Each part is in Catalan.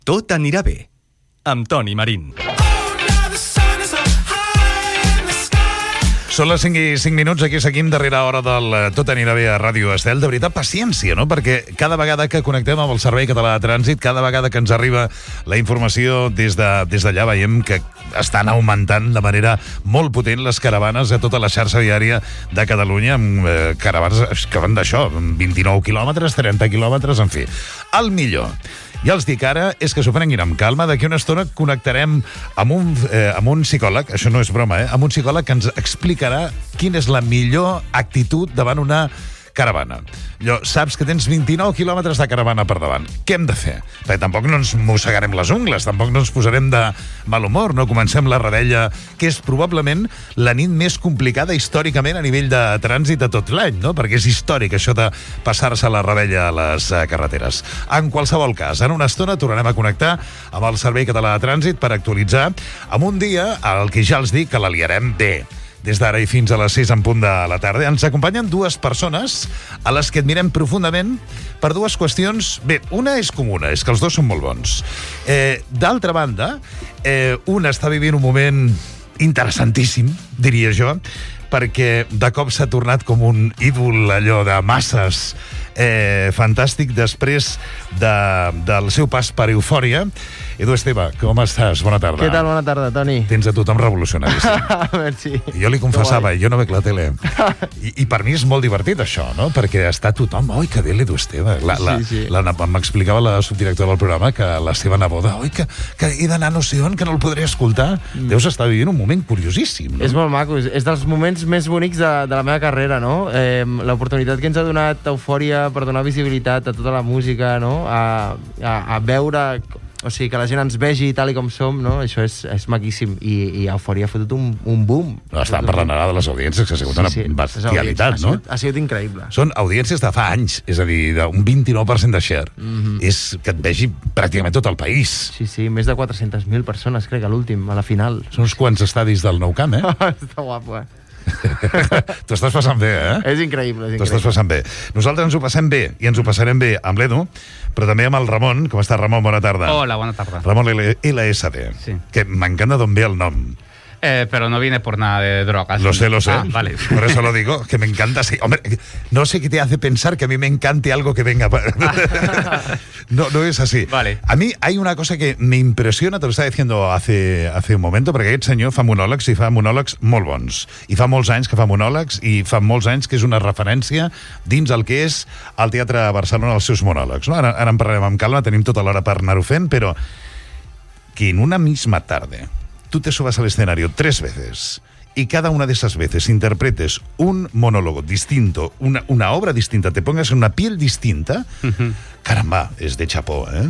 Tot anirà bé, amb Toni Marín. Són les 5 i 5 minuts, aquí seguim darrere hora del Tot anirà bé a Ràdio Estel. De veritat, paciència, no? Perquè cada vegada que connectem amb el Servei Català de Trànsit, cada vegada que ens arriba la informació des d'allà, veiem que estan augmentant de manera molt potent les caravanes a tota la xarxa viària de Catalunya, amb caravanes que van d'això, 29 quilòmetres, 30 quilòmetres, en fi. El millor, ja els dic ara, és que s'ho prenguin amb calma. D'aquí una estona connectarem amb un psicòleg, això no és broma, amb un psicòleg que ens explicarà quina és la millor actitud davant una caravana. Saps que tens 29 quilòmetres de caravana per davant. Què hem de fer? Perquè tampoc no ens mossegarem les ungles, tampoc no ens posarem de mal humor, no comencem la rebella, que és probablement la nit més complicada històricament a nivell de trànsit de tot l'any, no? Perquè és històric això de passar-se la rebella a les carreteres. En qualsevol cas, en una estona tornarem a connectar amb el Servei Català de Trànsit per actualitzar amb un dia al que ja els dic que la liarem bé. Des d'ara i fins a les 6 en punt de la tarda. Ens acompanyen dues persones a les que admirem profundament per dues qüestions. Bé, una és comuna, és que els dos són molt bons. D'altra banda, un està vivint un moment interessantíssim, diria jo, perquè de cop s'ha tornat com un ídol allò de masses fantàstic després del seu pas per Eufòria. Edu Esteve, com estàs? Bona tarda. Què tal? Bona tarda, Toni. Tens a tothom revolucionari. Merci. Jo li confessava, jo no veig la tele. I per mi és molt divertit això, no? Perquè està tothom, oi, que bé l'Edu Esteve. M'explicava la subdirectora del programa que la seva neboda, oi, que he d'anar no sé on, que no el podré escoltar. Deus estar vivint un moment curiosíssim, no? És molt maco, és dels moments més bonics de la meva carrera, no? L'oportunitat que ens ha donat Eufòria per donar visibilitat a tota la música, no? A veure... O sigui, que la gent ens vegi tal i com som, no? Això és maquíssim. I Eufòria ha fotut un boom. No, estan parlant ara de les audiències, que ha sigut una bestialitat, no? Ha sigut increïble. Són audiències de fa anys, és a dir, d'un 29% de share. És que et vegi pràcticament tot el país. Sí, més de 400.000 persones, crec, a l'últim, a la final. Són uns quants estadis del Nou Camp, Està guapo, T'ho estàs passant bé, És increïble, T'ho estàs passant bé. Nosaltres ens ho passem bé, i ens ho passarem bé amb l'Edu, però també amb el Ramon. Com està, Ramon? Bona tarda. Hola, buena tarde. Ramon LSD, sí. Que m'encanta d'on ve el nom. Pero no viene por nada de drogas. Lo sé. Ah, vale. Por eso lo digo, que me encanta. Sí. Hombre, no sé qué te hace pensar que a mí me encante algo que venga. No es así. Vale. A mí hay una cosa que me impresiona, te lo estaba diciendo hace un momento, perquè aquest senyor fa monòlegs i fa monòlegs molt bons. I fa molts anys que fa monòlegs i fa molts anys que és una referència dins el que és el Teatre de Barcelona, els seus monòlegs. No? Ara en parlarem amb calma, tenim tota l'hora per anar-ho fent, però que en una misma tarde tú te subas al escenario 3 veces y cada una de esas veces interpretes un monólogo distinto, una obra distinta, te pongas en una piel distinta, caramba, es de chapó, ¿eh?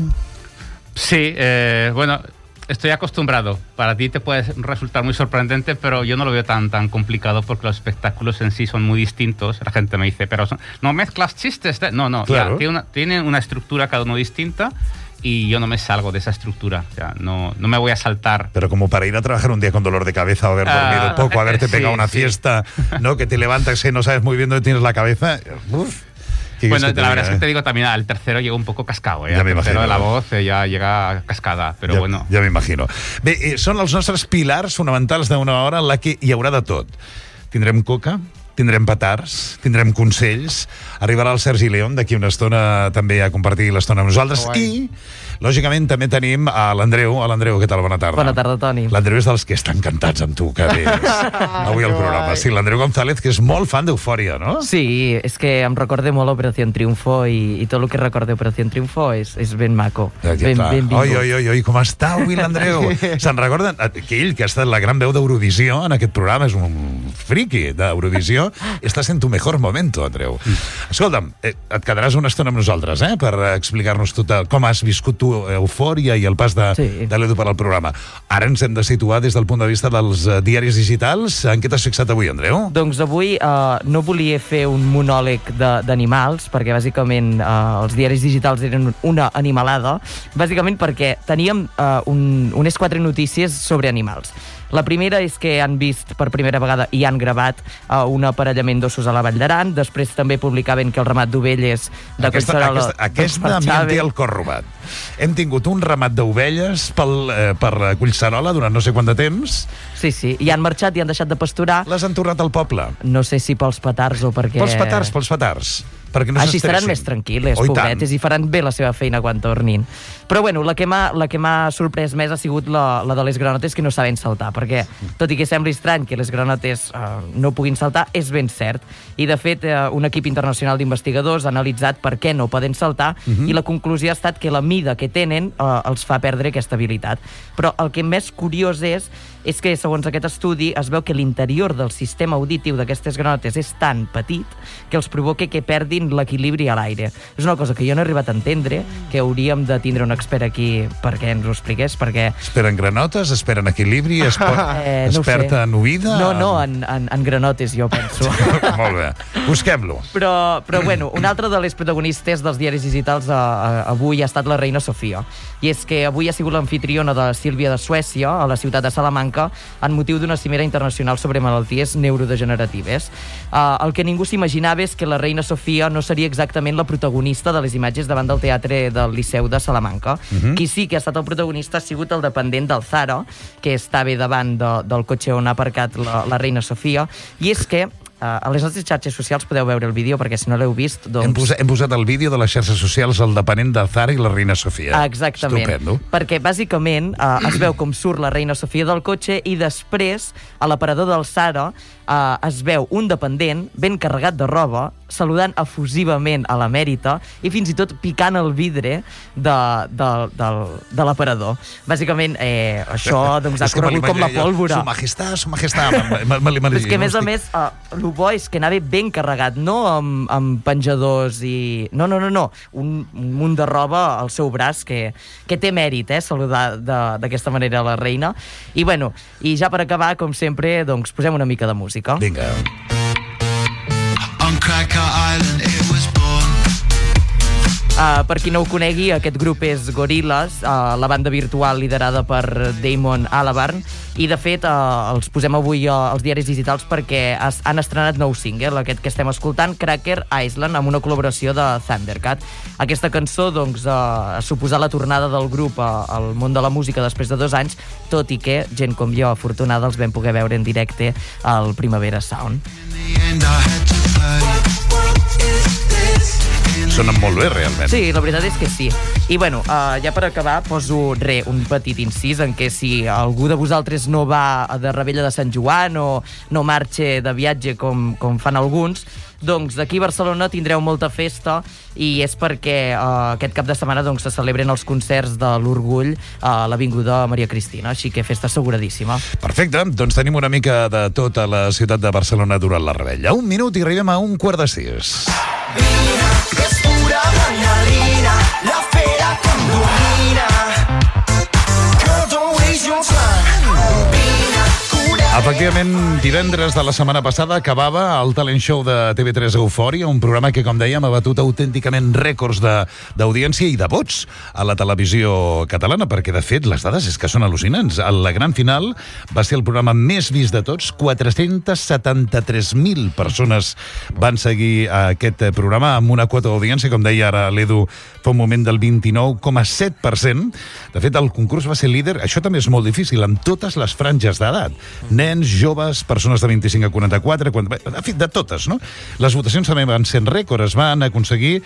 Sí, bueno, estoy acostumbrado. Para ti te puede resultar muy sorprendente, pero yo no lo veo tan complicado porque los espectáculos en sí son muy distintos. La gente me dice, pero no mezclas chistes. No, claro. Tienen una estructura cada uno distinta. Y yo no me salgo de esa estructura, o sea, no me voy a saltar. Pero como para ir a trabajar un día con dolor de cabeza o haber dormido poco, haberte pegado una fiesta, ¿no? Que te levantas y no sabes muy bien dónde tienes la cabeza. Uf. Bueno, la verdad es que te digo también, al tercero llega un poco cascado, Ja el tercero de la voz ja llega cascada, però bueno. Ja m'imagino. Bé, són els nostres pilars fonamentals d'una hora en la que hi haurà de tot. Tindrem coca, tindrem petards, tindrem consells, arribarà el Sergi León d'aquí una estona també a compartir l'estona amb nosaltres i, lògicament, també tenim a l'Andreu. L'Andreu, què tal? Bona tarda. Bona tarda, Toni. L'Andreu és dels que estan encantats amb tu, que bé avui al programa. Sí, l'Andreu González, que és molt fan d'Eufòria, no? Sí, és que em recorda molt Operació Triunfo i tot el que recorda Operació Triunfo és ben maco. Ben vingut. Oi, com està avui l'Andreu? Se'n recorden que ell, que ha estat la gran veu d'Eurovisió en aquest programa, és un friki d'Eurovisió, està sent tu mejor momento, Andreu. Escolta'm, et quedaràs una estona amb nosaltres, per explicar-nos tot com has viscut tu Eufòria i el pas de l'Edu per al programa. Ara ens hem de situar des del punt de vista dels diaris digitals. En què t'has fixat avui, Andreu? Doncs avui no volia fer un monòleg d'animals, perquè bàsicament els diaris digitals eren una animalada, bàsicament perquè teníem unes 4 notícies sobre animals. La primera és que han vist per primera vegada i han gravat un aparellament d'ossos a la Vall d'Aran. Després també publicaven que el ramat d'ovelles de Collserola... Aquesta a mi em té el cor robat. Hem tingut un ramat d'ovelles per Collserola durant no sé quant de temps. Sí, i han marxat i han deixat de pasturar. Les han tornat al poble. No sé si pels petards o perquè... Pels petards. Perquè no així estaran s'estressin. més tranquil·les, pobretes, i faran bé la seva feina quan tornin. Però bueno, la que m'ha sorprès més ha sigut la de les granotes que no saben saltar, perquè tot i que sembli estrany que les granotes no puguin saltar, és ben cert. I de fet, un equip internacional d'investigadors ha analitzat per què no poden saltar i la conclusió ha estat que la mida que tenen els fa perdre aquesta habilitat. Però el que més curiós és que, segons aquest estudi, es veu que l'interior del sistema auditiu d'aquestes granotes és tan petit que els provoca que perdin l'equilibri a l'aire. És una cosa que jo no he arribat a entendre, que hauríem de tindre un expert aquí perquè ens ho expliqués, perquè... Esperen granotes, esperen equilibri, experta en oïda... No, en granotes, jo penso. Molt bé, busquem-lo. Però bueno, una altra de les protagonistes dels diaris digitals avui ha estat la reina Sofia. I és que avui ha sigut l'amfitriona de Sílvia de Suècia, a la ciutat de Salamanca, en motiu d'una cimera internacional sobre malalties neurodegeneratives. El que ningú s'imaginava és que la reina Sofia no seria exactament la protagonista de les imatges davant del teatre del Liceu de Salamanca. Qui sí que ha estat el protagonista ha sigut el dependent del Zara, que estava davant del cotxe on ha aparcat la reina Sofia, i és que a les nostres xarxes socials podeu veure el vídeo, perquè si no l'heu vist, doncs... Hem posat el vídeo de les xarxes socials al depenent del Zara i la reina Sofia. Exactament. Estupendo. Perquè, bàsicament, es veu com surt la reina Sofia del cotxe i després, a l'aparador del Zara, es veu un dependent ben carregat de roba, saludant efusivament a l'emèrita i fins i tot picant el vidre de l'aparador. Bàsicament, això doncs, ha corregut com la pólvora. Su majestat. És que, a més, el bo és que anava ben carregat, no amb penjadors i... No. Un munt de roba al seu braç que té mèrit, saludar d'aquesta manera a la reina. I bueno, i ja per acabar, com sempre, doncs posem una mica de música. Vinga. On Cracker Island it was born. Per qui no ho conegui, aquest grup és Gorillaz, la banda virtual liderada per Damon Albarn, i de fet els posem avui als diaris digitals perquè han estrenat nou single, aquest que estem escoltant, Cracker Island, amb una col·laboració de Thundercat. Aquesta cançó doncs, ha suposat la tornada del grup al món de la música després de 2 anys, tot i que gent com jo, afortunada, els vam poder veure en directe al Primavera Sound. Sonen molt bé, realment. Sí, la veritat és que sí. I bueno, ja per acabar poso un petit incís en què si algú de vosaltres no va de Rebella de Sant Joan o no marxa de viatge com fan alguns, doncs aquí a Barcelona tindreu molta festa i és perquè aquest cap de setmana doncs, se celebren els concerts de l'Orgull a l'Avinguda Maria Cristina, així que festa asseguradíssima. Perfecte, doncs tenim una mica de tot a la ciutat de Barcelona durant la Rebella. 1 minut i arribem a 5:45. És pura adrenalina, la fera com domina. Girl, don't waste your time. Vine, cura. Efectivament, divendres de la setmana passada acabava el talent show de TV3 Eufòria, un programa que, com dèiem, ha batut autènticament rècords d'audiència i de vots a la televisió catalana, perquè, de fet, les dades és que són al·lucinants. La gran final va ser el programa més vist de tots. 473.000 persones van seguir aquest programa amb una quota d'audiència, com deia ara l'Edu fa un moment, del 29,7%. De fet, el concurs va ser líder, això també és molt difícil, amb totes les franges d'edat. Nens, joves, persones de 25 a 44, en fi, de totes, no? Les votacions també van ser rècord, es van aconseguir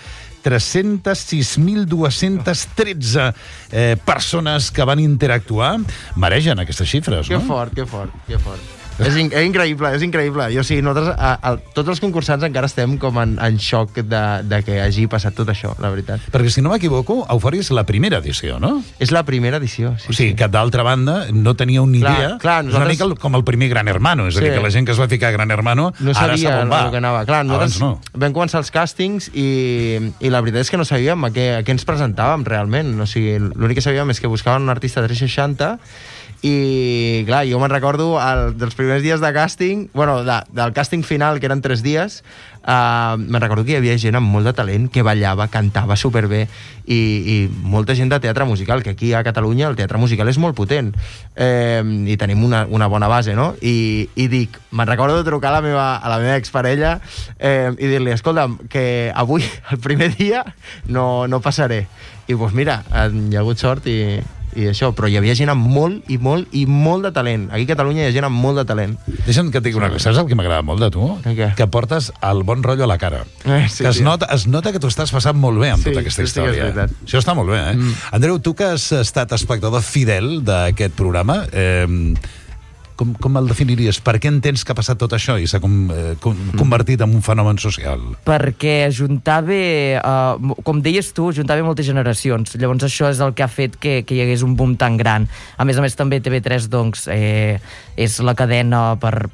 306.213 persones que van interactuar. Maregen aquestes xifres, no? Que fort. És increïble. Jo, sí, nosaltres, tots els concursants encara estem com en xoc de que hagi passat tot això, la veritat. Perquè, si no m'equivoco, Eufòria és la primera edició, no? És la primera edició, sí. O sigui, que d'altra banda no teníeu ni idea. Clar, és una mica com el primer Gran Hermano, és a dir, que la gent que es va ficar a Gran Hermano no ara sabia sap on va. el que anava. Clar, nosaltres vam començar els càstings i la veritat és que no sabíem a què ens presentàvem realment. O sigui, l'únic que sabíem és que buscaven un artista 360 I, clar, jo me'n recordo dels primers dies de càsting, bueno, del càsting final, que eren 3 dies, me'n recordo que hi havia gent amb molt de talent que ballava, cantava superbé i molta gent de teatre musical, que aquí a Catalunya el teatre musical és molt potent i tenim una bona base, no? I dic, me'n recordo de trucar a la meva exparella i dir-li, escolta'm, que avui, el primer dia, no passaré. I doncs mira, hi ha hagut sort i això, però hi havia gent amb molt de talent. Aquí a Catalunya hi ha gent amb molt de talent. Deixa'm que et digui una cosa. Saps el que m'agrada molt de tu? Què? Que portes el bon rotllo a la cara. Sí, que es nota que t'ho estàs passant molt bé amb tota aquesta sí que és història. veritat. Això està molt bé, eh? Andreu, tu que has estat espectador fidel d'aquest programa, com el definiries? Per què entens que ha passat tot això i s'ha convertit en un fenomen social? Perquè ajuntava, com deies tu, ajuntava moltes generacions. Llavors això és el que ha fet que hi hagués un boom tan gran. A més, també TV3 doncs, és la cadena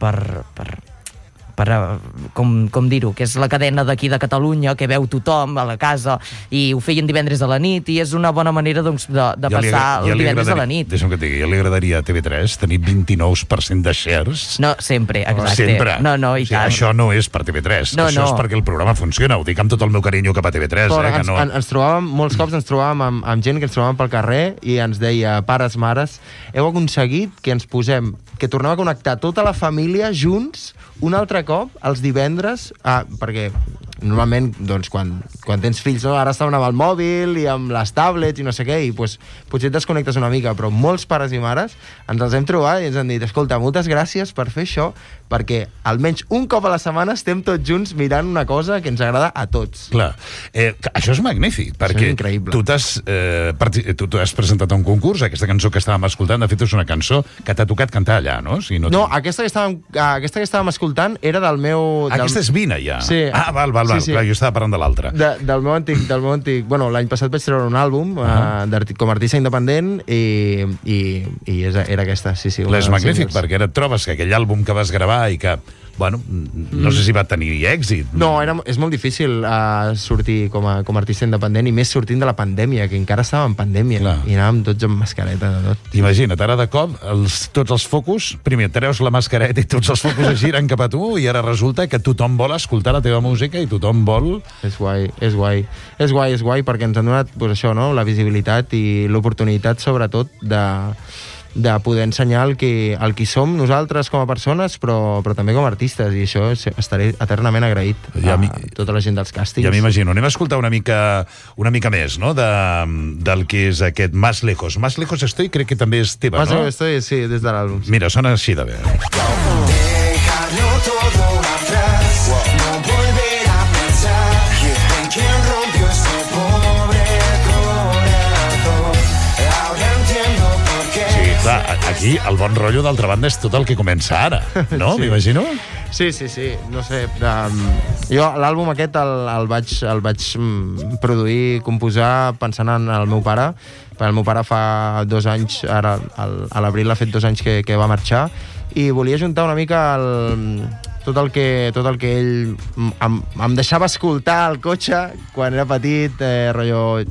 com dir-ho, que és la cadena d'aquí de Catalunya, que veu tothom a la casa, i ho feien divendres a la nit, i és una bona manera doncs, de passar el divendres a la nit. Deixa'm que et digui, ja li agradaria a TV3 tenir 29% de shares. No, sempre, exacte. Sempre. No, i tant. Això no és per TV3, això és perquè el programa funciona. Ho dic amb tot el meu carinyo cap a TV3. Però ens trobàvem, molts cops ens trobàvem amb gent que ens trobàvem pel carrer i ens deia, pares, mares, heu aconseguit que ens posem, que tornem a connectar tota la família junts un altre cop els divendres, perquè normalment, doncs, quan tens fills, no? Ara estaven amb el mòbil i amb les tablets i no sé què, i pues, potser et desconnectes una mica, però molts pares i mares ens els hem trobat i ens han dit, escolta, moltes gràcies per fer això, perquè almenys un cop a la setmana estem tots junts mirant una cosa que ens agrada a tots. Clar, això és magnífic, perquè tu t'has presentat a un concurs, aquesta cançó que estàvem escoltant, de fet és una cançó que t'ha tocat cantar allà, no? No, aquesta que estàvem escoltant era del meu... Aquesta és Vina, ja? Sí. Val, sí. Clar, jo estava parlant de l'altra. Del meu antic... Bueno, l'any passat vaig treure un àlbum com a artista independent i era aquesta, sí. És magnífic, perquè ara et trobes que aquell àlbum que vas gravar i que, bueno, no sé si va tenir èxit. No, és molt difícil sortir com a artista independent, i més sortint de la pandèmia, que encara estava en pandèmia. Clar. I anàvem tots amb mascareta de tot. Imagina't, ara de cop, tots els focus, primer treus la mascareta i tots els focus es giren cap a tu, i ara resulta que tothom vol escoltar la teva música i tothom vol... És guai, perquè ens han donat, pues, això, no? La visibilitat i l'oportunitat, sobretot, de poder ensenyar el qui som nosaltres com a persones, però també com a artistes, i això estaré eternament agraït a tota la gent dels càstings. Ja m'imagino. Anem a escoltar una mica més, no?, del que és aquest Más lejos. Más lejos estoy, crec que també és teva, no? Más lejos estoy, sí, des de l'àlbum. Mira, sona així de bé. Dejarlo todo atrás, no volver a pensar en quién rompió este pobre corazón. Ahora entiendo por qué. Sí, clar, aquí el bon rotllo d'altra banda és tot el que comença ara, no? Sí. M'imagino? Sí, no sé, jo l'àlbum aquest el vaig produir, composar pensant en el meu pare, perquè el meu pare fa 2 anys, ara a l'abril ha fet 2 anys que va marxar, i volia juntar una mica tot el que ell em deixava escoltar al cotxe quan era petit, rotllo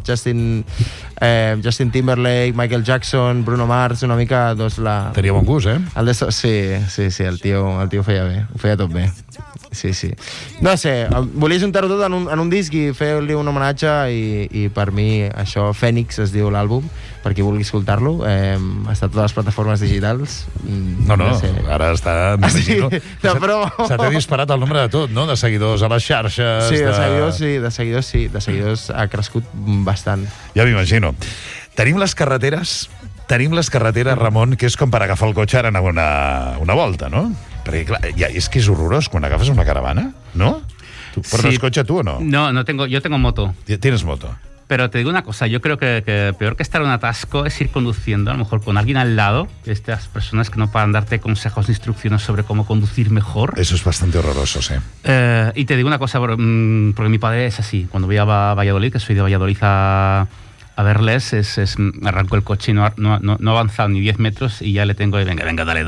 Justin Timberlake, Michael Jackson, Bruno Mars, una mica doncs tenia bon gust, eh? Sí, el tio feia bé, ho feia tot bé. Sí. No sé, volia juntar-ho tot en un disc i fer-li un homenatge, i per mi això, Fènix es diu l'àlbum, per qui vulgui escoltar-lo, està a totes les plataformes digitals. No sé. Ara està... Sí, però... Se t'ha disparat el nombre de tot, no?, de seguidors a les xarxes... Sí, de seguidors ha crescut bastant. Ja m'imagino. Tenim les carreteres, Ramon, que és com per agafar el cotxe ara anar una volta, no? Perquè, clar, és que és horrorós quan agafes una caravana, ¿no? ¿Tú portas coche tú o no? No tengo, yo tengo moto. ¿Tienes moto? Pero te digo una cosa, yo creo que peor que estar en un atasco es ir conduciendo, a lo mejor con alguien al lado, estas personas que no puedan darte consejos e instrucciones sobre cómo conducir mejor. Eso es bastante horroroso, sí. Y te digo una cosa, porque mi padre es así, cuando voy a Valladolid, que soy de Valladolid a verles, arranco el coche y no he avanzado ni 10 metros y ya le tengo, venga, dale.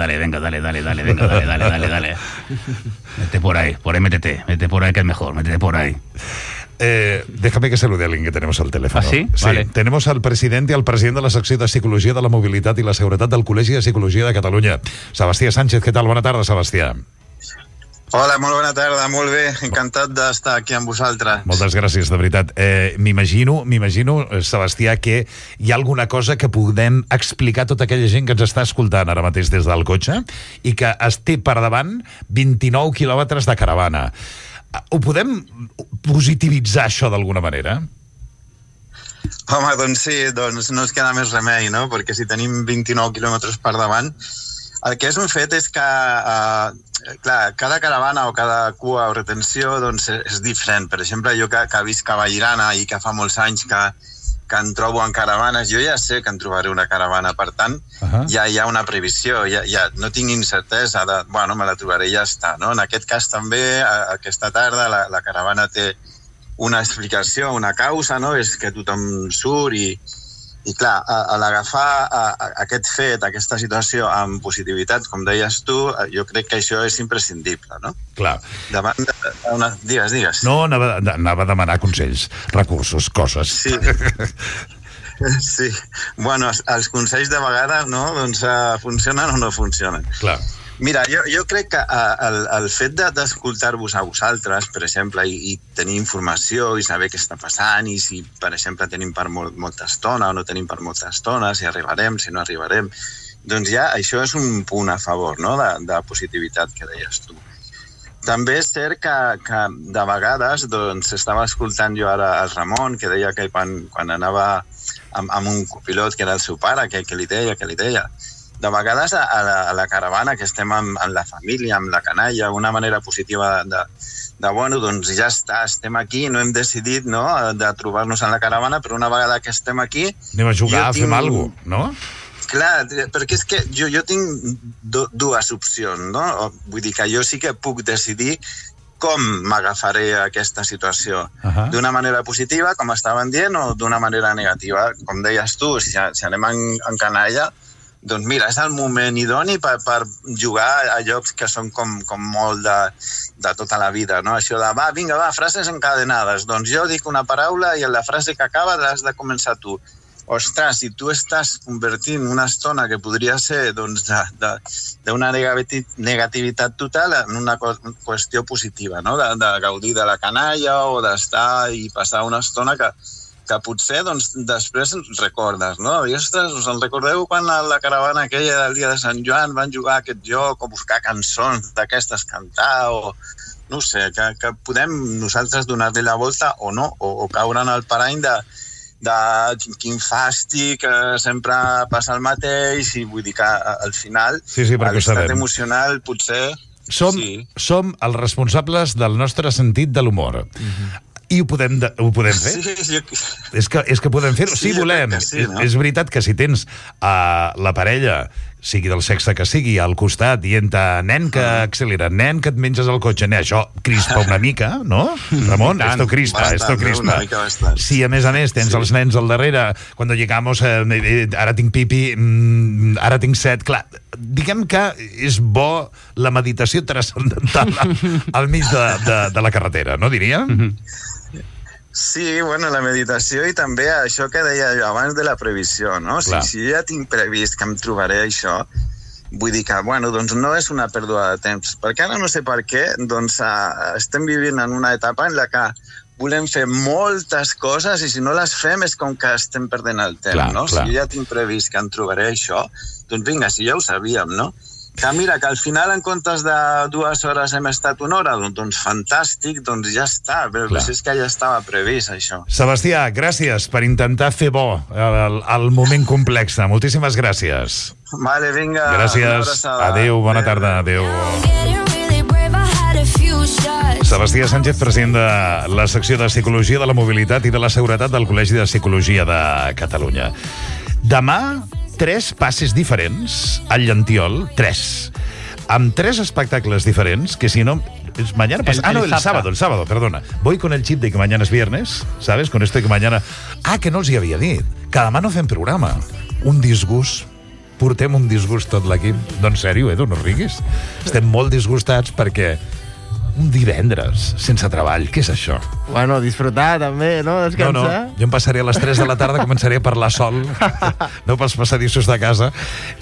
Vete por ahí métete por ahí que es mejor, métete por ahí. déjame que salude a alguien que tenemos al teléfono. ¿Ah, sí? Vale. Tenemos al presidente y al president de la secció de Psicologia de la Mobilitat i la Seguretat del Col·legi de Psicologia de Catalunya. Sebastià Sánchez, què tal? Bona tarda, Sebastià. Hola, molt bona tarda, molt bé, encantat d'estar aquí amb vosaltres. Moltes gràcies, de veritat. M'imagino, Sebastià, que hi ha alguna cosa que podem explicar a tota aquella gent que ens està escoltant ara mateix des del cotxe i que es té per davant 29 quilòmetres de caravana. Ho podem positivitzar, això, d'alguna manera? Home, doncs sí, doncs no ens queda més remei, no? Perquè si tenim 29 quilòmetres per davant, el que és un fet és que, clar, cada caravana o cada cua o retenció doncs, és diferent. Per exemple, jo que visc a Vallirana i que fa molts anys que em trobo en caravanes, jo ja sé que em trobaré una caravana, per tant, ja hi ha una previsió, ja no tinc incertesa de, bueno, me la trobaré i ja està, no? En aquest cas també, aquesta tarda, la caravana té una explicació, una causa, no? És que tothom surt i clar, a l'agafar aquest fet, aquesta situació amb positivitat, com deies tu, jo crec que això és imprescindible, no? Clar. Davant d'una... Digues. No, anava a demanar consells, recursos, coses. Sí. Sí. Bueno, els consells de vegades, no? Doncs funcionen o no funcionen. Clar. Mira, jo crec que el fet d'escoltar-vos a vosaltres, per exemple, i tenir informació i saber què està passant i si, per exemple, tenim per molta estona o no tenim per molta estona, si arribarem, si no arribarem, doncs ja això és un punt a favor, no?, de positivitat que deies tu. També és cert que de vegades, doncs, estava escoltant jo ara el Ramon, que deia que quan anava amb un copilot que era el seu pare, que li deia, de vegades a la caravana, que estem amb la família, amb la canalla, una manera positiva de bueno, doncs ja està, estem aquí, no hem decidit, no?, de trobar-nos en la caravana, però una vegada que estem aquí... Anem a jugar, fem alguna cosa, no? Clar, perquè és que jo tinc dues opcions, no? Vull dir que jo sí que puc decidir com m'agafaré aquesta situació. D'una manera positiva, com estaven dient, o d'una manera negativa. Com deies tu, si anem en canalla, doncs mira, és el moment idoni per jugar a llocs que són com molt de tota la vida, no? Això de, vinga, frases encadenades. Doncs jo dic una paraula i en la frase que acaba l'has de començar tu. Ostres, si tu estàs convertint una estona que podria ser doncs, d'una negativitat total en una qüestió positiva, no? De gaudir de la canalla o d'estar i passar una estona que potser doncs, després recordes, no? I, ostres, us en recordeu quan a la caravana aquella del dia de Sant Joan van jugar a aquest joc o buscar cançons d'aquestes cantar o... No sé, que podem nosaltres donar-li la volta o no, o caure en el parany de quin fàstic, sempre passa el mateix, i vull dir que al final l'estat emocional potser... Som els responsables del nostre sentit de l'humor. I ho podem fer? Sí, És que podem fer-ho, si volem. Sí, no? És veritat que si tens la parella, sigui del sexe que sigui, al costat, dient-te, nen que accelera, nen que et menges el cotxe, això crispa una mica, no? Ramon, esto crispa. Si a més tens els nens al darrere, quan llegamos, ara tinc pipi, ara tinc set, clar, diguem que és bo la meditació transcendental al mig de la carretera, no diria? Sí, bueno, la meditació i també això que deia jo abans de la previsió, no? Si ja tinc previst que em trobaré això, vull dir que, bueno, doncs no és una pèrdua de temps, perquè ara no sé per què, doncs estem vivint en una etapa en la que volem fer moltes coses i si no les fem és com que estem perdent el temps, no? Si jo ja tinc previst que em trobaré això, doncs vinga, si ja ho sabíem, no? Que mira, que al final en comptes de 2 hores hem estat 1 hora, doncs fantàstic, doncs ja està, però és que ja estava previst això. Sebastià, gràcies per intentar fer bo el moment complex. Moltíssimes gràcies. Vale, vinga. Gràcies. Adéu, bona tarda. Adéu. Sebastià Sánchez, president de la secció de Psicologia de la Mobilitat i de la Seguretat del Col·legi de Psicologia de Catalunya. Demà, 3 passes diferents al Llantiol, 3. Amb 3 espectacles diferents, que si no... Mañana pasa... el sábado, perdona. Voy con el chip de que mañana es viernes, ¿sabes? Con esto de que mañana... que no els hi havia dit. Que demà no fem programa. Un disgust. Portem un disgust tot l'equip. Doncs sèrio, Edu, no riguis. Estem molt disgustats perquè un divendres sense treball, què és això? Bueno, disfrutar també, no? Descansar. Jo em passaré a les 3 de la tarda, començaré a parlar sol, no pels passadissos de casa.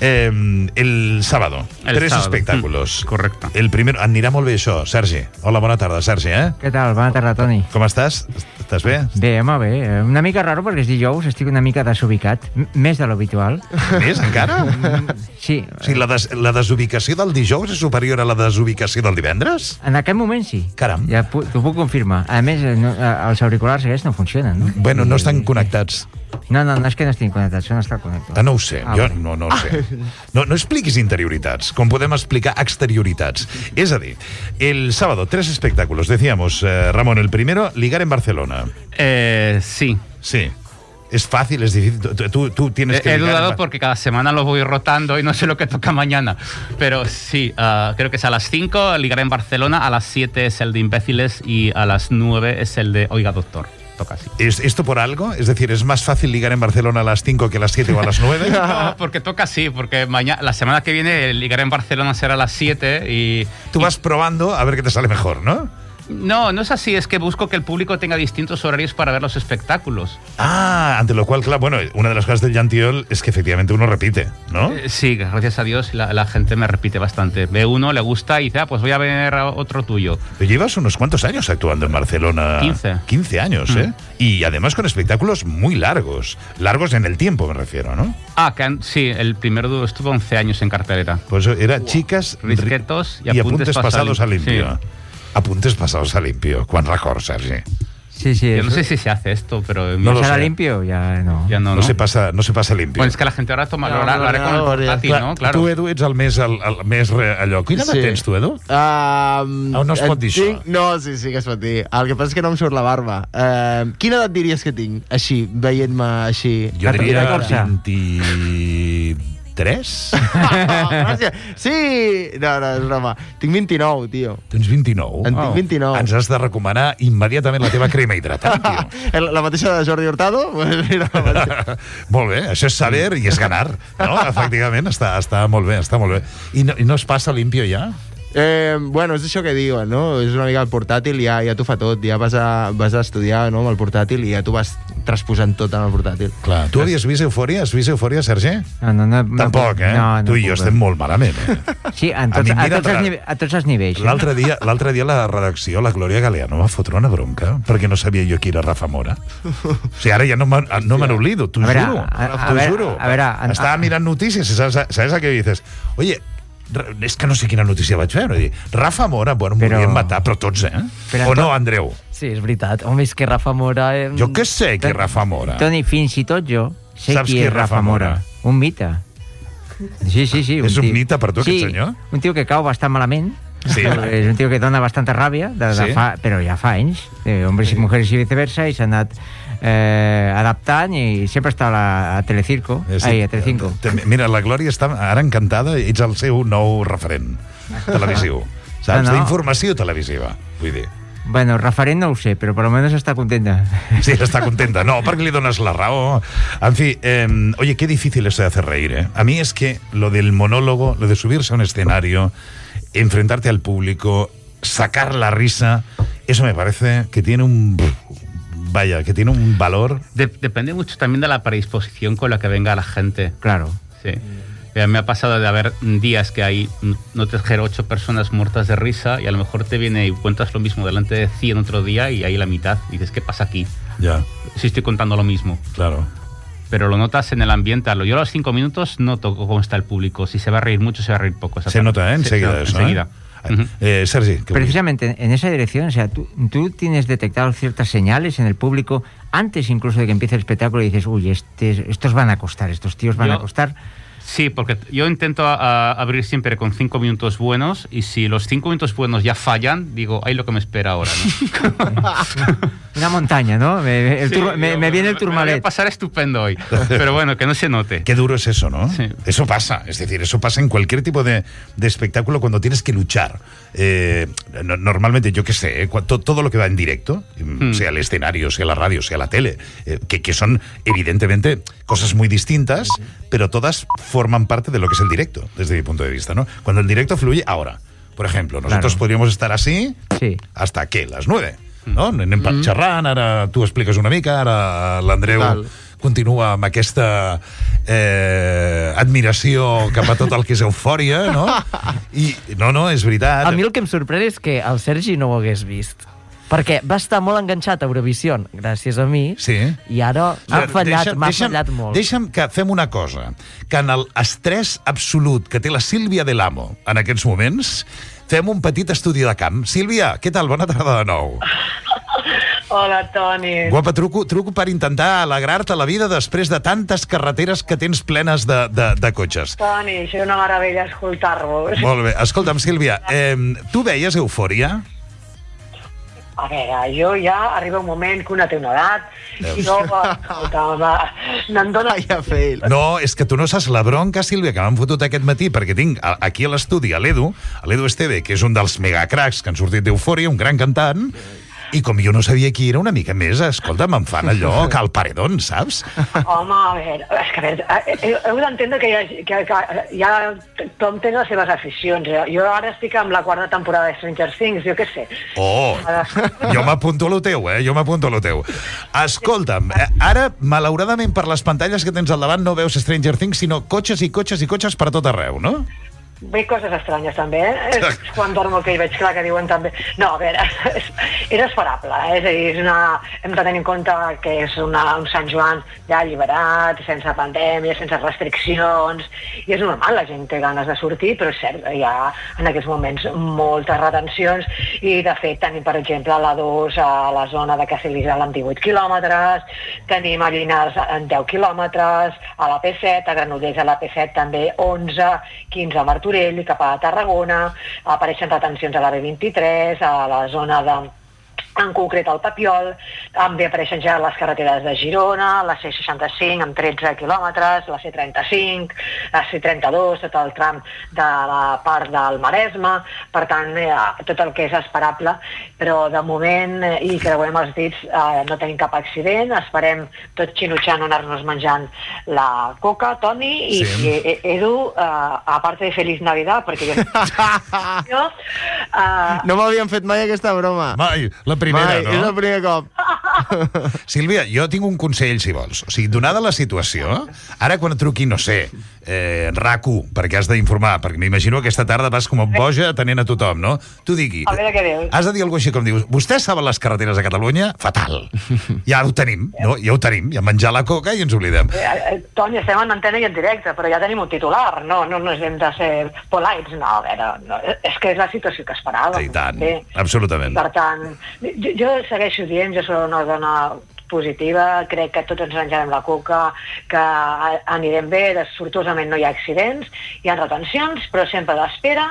El sábado, tres espectáculos. Correcte. El primero, anirà molt bé això, Sergi. Hola, bona tarda, Sergi, Què tal? Bona tarda, Toni. Com estàs? Estàs bé? Bé, molt bé. Una mica raro perquè és dijous, estic una mica desubicat, més de l'habitual. Més, encara? Sí. O sigui, la desubicació del dijous és superior a la desubicació del divendres? En aquest moment sí. Caram. Ja t'ho puc confirmar. A més, els auriculars aquests no funcionen, no? Bueno, no estan connectats. No és que no estiguin connectats, són estar connectats. No ho sé, jo no ho sé. No expliquis interioritats, com podem explicar exterioritats. Es a dir, el sábado, 3 espectáculos. Decíamos, Ramón, el primero, ligar en Barcelona. Sí. Sí. ¿Es fácil? ¿Es difícil? Tú tienes que... He dudado porque cada semana lo voy rotando y no sé lo que toca mañana. Pero sí, creo que es a las 5 ligaré en Barcelona, a las 7 es el de Imbéciles y a las 9 es el de Oiga Doctor. Toca así. ¿Es esto por algo? Es decir, ¿es más fácil ligar en Barcelona a las 5 que a las 7 o a las 9? No, porque toca así, porque la semana que viene ligaré en Barcelona será a las 7 y... Tú vas probando a ver qué te sale mejor, ¿no? No es así, es que busco que el público tenga distintos horarios para ver los espectáculos. Ante lo cual, claro, bueno, una de las cosas del Llantiol es que efectivamente uno repite, ¿no? Sí, gracias a Dios la gente me repite bastante. Ve uno, le gusta y dice, pues voy a ver otro tuyo. Pero llevas unos cuantos años actuando en Barcelona. 15. 15 años, ¿eh? Y además con espectáculos muy largos. Largos en el tiempo, me refiero, ¿no? Sí, el primer dúo estuvo 11 años en cartelera. Pues era Chicas, Risquetos y apuntes pasados a limpio. Sí. Apuntes pasados a limpio. Quan records, Sergi? Sí. Yo no sé si se hace esto, pero... No lo sé. limpio? Ya no. Ya no. No se pasa limpio. Bueno, es que la gente ahora toma lo haré con el portátil, ¿no? Claro. Tu, Edu, ets el més allò. Quina edat tens, tu, Edu? No es pot dir això? No, sí que es pot dir. El que passa és que no em surt la barba. Quina edat diries que tinc, així, veient-me així? Jo diria 23? Gràcies. Sí! No, és broma. Tinc 29, tio. Tens 29? En tinc 29. Ens has de recomanar immediatament la teva crema hidratant, tio. La mateixa de Jordi Hurtado? Molt bé, això és saber i és ganar, no? Efectivament, està molt bé, està molt bé. I no es passa limpio ja? Bueno, és això que diuen, no? És una mica el portàtil, ja t'ho fa tot. Ja vas a estudiar, no?, amb el portàtil i ja t'ho vas transposant tot en el portàtil. Clar. Tu havies vist Eufòria? Has vist Eufòria, Sergi? No. Tampoc, eh? No, tu i jo estem molt malament, eh? Sí, a tots els nivells. L'altre dia la redacció, la Glòria Galeano, va fotre una bronca perquè no sabia jo qui era Rafa Mora. O sigui, ara ja no me n'oblido, t'ho juro. T'ho juro. Estava mirant notícies i ¿sabes a què dices? Oye, és que no sé quina notícia vaig veure. Rafa Mora, bueno, em volien matar, però tots, eh? O no, Andreu? Sí, és veritat. Home, és que Rafa Mora... Jo què sé qui és Rafa Mora. Toni, fins i tot jo sé qui és Rafa Mora. Un mite. Sí. És un mite per tu, aquest senyor? Un tio que cau bastant malament. Sí. És un tio que dona bastanta ràbia, però ja fa anys. Hombres i mujeres i viceversa, i s'ha anat adaptant i sempre està a Telecinco. A Telecinco. Mira, la Glòria està ara encantada, ets el seu nou referent televisiu. Saps? D'informació televisiva, vull dir. Bueno, referent no ho sé, però per almenys està contenta. Sí, está contenta. No, perquè li dones la raó. En fi, oye, qué difícil eso de hacer reír, ¿eh? A mí es que lo del monólogo, lo de subirse a un escenario, enfrentarte al público, sacar la risa, eso me parece que tiene un... Vaya, que tiene un valor. Depende mucho también de la predisposición con la que venga la gente. Claro. Sí. Me ha pasado de haber días que hay, no te dijera, 8 personas muertas de risa y a lo mejor te viene y cuentas lo mismo delante de 100 otro día y hay la mitad. Y dices, ¿qué pasa aquí? Ya. Si estoy contando lo mismo. Claro. Pero lo notas en el ambiente. Yo a los 5 minutos noto cómo está el público. Si se va a reír mucho, se va a reír poco. Se nota, ¿eh? Enseguida eso. Enseguida. Sergi. Precisamente en esa dirección, o sea, tú tienes detectado ciertas señales en el público antes incluso de que empiece el espectáculo y dices, uy, estos van a costar, estos tíos van a costar. Sí, porque yo intento abrir siempre con 5 minutos buenos y si los 5 minutos buenos ya fallan, digo, hay lo que me espera ahora, ¿no? Una montaña, ¿no? Me viene el Tourmalet. Me va a pasar estupendo hoy, pero bueno, que no se note. Qué duro es eso, ¿no? Sí. Eso pasa, es decir, eso pasa en cualquier tipo de espectáculo cuando tienes que luchar. Normalmente, yo qué sé, todo lo que va en directo, sea el escenario, sea la radio, sea la tele, que son evidentemente cosas muy distintas, pero todas forman parte de lo que es el directo, desde mi punto de vista, ¿no? Cuando el directo fluye, ahora, por ejemplo, nosotros podríamos estar así hasta, ¿qué? Las 9. no? Anem xerrant, ara tu expliques una mica, ara l'Andreu continua amb aquesta admiració cap a tot el que és eufòria, no? I no, és veritat. A mi el que em sorprèn és que el Sergi no ho hagués vist. Perquè va estar molt enganxat a Eurovisió, gràcies a mi, i ara m'ha fallat molt. Deixa'm que fem una cosa, que en l'estrès absolut que té la Sílvia Del Amo en aquests moments, fem un petit estudi de camp. Sílvia, què tal? Bona tarda de nou. Hola, Toni. Guapa, truco per intentar alegrar-te la vida després de tantes carreteres que tens plenes de cotxes. Toni, això és una meravella escoltar-vos. Molt bé. Escolta'm, Sílvia, tu veies Eufòria? A veure, jo ja arriba un moment que una té una edat i no me'n dóna... No, és que tu no saps la bronca, Sílvia, que m'han fotut aquest matí, perquè tinc aquí a l'estudi a l'Edu Esteve, que és un dels megacracs que han sortit d'Eufòria, un gran cantant, i com jo no sabia qui era una mica més, escolta, me'n fan allò que al paredón, saps? Home, a veure, heu d'entendre que ja tothom té les seves aficions. Jo ara estic amb la quarta temporada de Stranger Things, jo què sé. Oh, jo m'apunto a lo teu, Escolta'm, ara, malauradament, per les pantalles que tens al davant no veus Stranger Things, sinó cotxes i cotxes i cotxes per tot arreu, no? Veig coses estranyes, també, És quan dormo que hi veig clar que diuen també... No, a veure, és esperable, És a dir, hem de tenir en compte que és un Sant Joan ja alliberat, sense pandèmia, sense restriccions, i és normal, la gent té ganes de sortir, però és cert, hi ha en aquests moments moltes retencions, i de fet tenim, per exemple, la 2 a la zona de Castellbisbal amb 18 quilòmetres, tenim a Llinars en 10 quilòmetres, a la P7, a Granollers a la P7 també 11, 15 a Martorell, i cap a Tarragona, apareixen retencions a la B23, a la zona en concret al Papiol, també apareixen ja les carreteres de Girona, la C65 amb 13 quilòmetres, la C35, la C32, tot el tram de la part del Maresme, per tant, tot el que és esperable, però de moment, i creuem els dits, no tenim cap accident, esperem tot xinutxant o anar-nos menjant la coca, Toni, i Edu, a part de Feliz Navidad, perquè jo... No m'havien fet mai aquesta broma. Mai, la primera, mai, no? És el primer cop. Sílvia, jo tinc un consell, si vols. O sigui, donada la situació, ara quan truqui, no sé, RAC1, perquè has d'informar, perquè m'imagino que aquesta tarda vas com a boja atenent a tothom, no? Tu digui, a veure què dius. Has de dir alguna cosa així com dius, vostès saben les carreteres de Catalunya? Fatal. Ja ho tenim, no? Ja ho tenim, ja menjar la coca i ens oblidem. Toni, estem en antena i en directe, però ja tenim un titular, no hem de ser polites, no, a veure, no, és que és la situació que esperàvem. I tant, absolutament. Per tant, jo segueixo dient, jo soc una dona positiva, crec que tots ens menjarem la coca, que anirem bé, sortosament no hi ha accidents, hi ha retencions, però sempre l'espera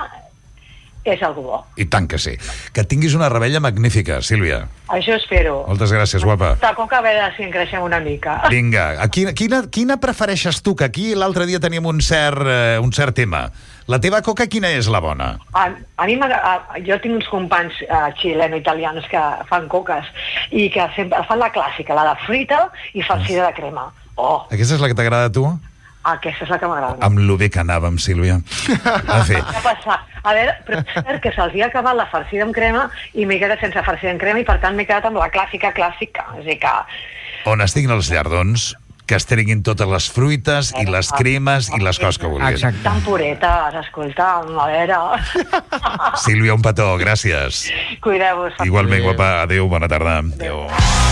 és algo bo. I tant que sí. Que tinguis una rebella magnífica, Sílvia. Això espero. Moltes gràcies, guapa. La coca, a veure si en creixem una mica. Vinga, quina prefereixes tu? Que aquí l'altre dia teníem un cert tema. La teva coca quina és la bona? A mi jo tinc uns companys xileno-italians que fan coques i que sempre fan la clàssica, la de fruita i farcida de crema. Oh! Aquesta és la que t'agrada a tu? Aquesta és la que m'agrada. Amb lo bé que anàvem, Sílvia. En fi. A veure, però és cert que se'ls havia acabat la farcida amb crema i m'he quedat sense farcida amb crema i per tant m'he quedat amb la clàssica. És a dir que... On estiguin els llardons, que es treguin totes les fruites i les cremes i les coses que vulguin. Exacte. Tan puretes, escolta, a veure... Sílvia, un petó, gràcies. Cuideu-vos. Igualment, guapa, adéu, bona tarda. Adéu.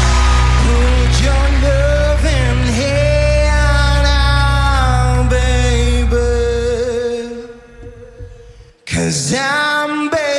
Put your loving hand out, baby, 'cause I'm begging.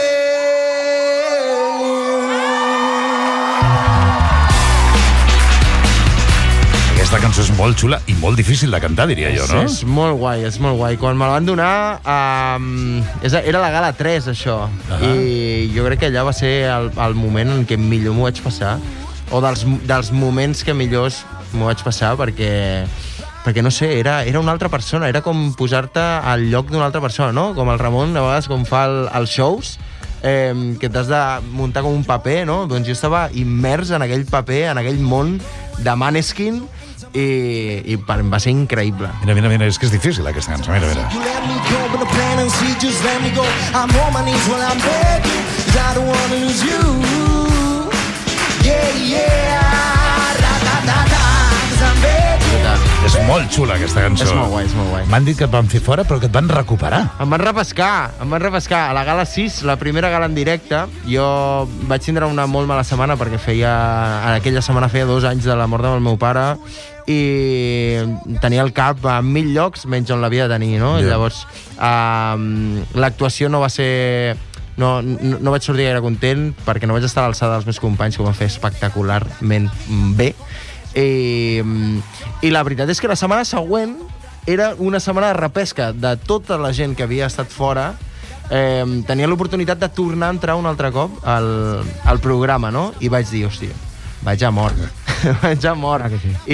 Aquesta cançó és molt xula i molt difícil de cantar, diria jo, no? És molt guai, és molt guai. Quan me la van donar, era la gala 3, això. I jo crec que allà va ser el moment en què millor m'ho vaig passar, o dels moments que millors m'ho vaig passar, perquè no sé, era una altra persona, era com posar-te al lloc d'una altra persona, no? Com el Ramon, a vegades, com fa els shows, que t'has de muntar com un paper, no? Doncs jo estava immers en aquell paper, en aquell món de Maneskin, i em va ser increïble. Mira, és que és difícil aquesta cançó, mira. You let me go, but the plan and see, just let me go. I'm on my knees when I'm begging, 'cause I don't wanna lose you. És molt xula aquesta cançó. És molt guai, és molt guai. M'han dit que et van fer fora, però que et van recuperar. Em van repescar. A la gala 6, la primera gala en directe, jo vaig tindre una molt mala setmana perquè en aquella setmana feia 2 anys de la mort del meu pare i tenia el cap a 1000 llocs menys on l'havia de tenir, no? Ja. Llavors, l'actuació no va ser... No vaig sortir gaire content perquè no vaig estar a l'alçada dels meus companys, que ho van fer espectacularment bé. I la veritat és que la setmana següent era una setmana de repesca de tota la gent que havia estat fora. Tenia l'oportunitat de tornar a entrar un altre cop al programa, no? I vaig dir, hòstia, vaig a mort. Vaig a mort.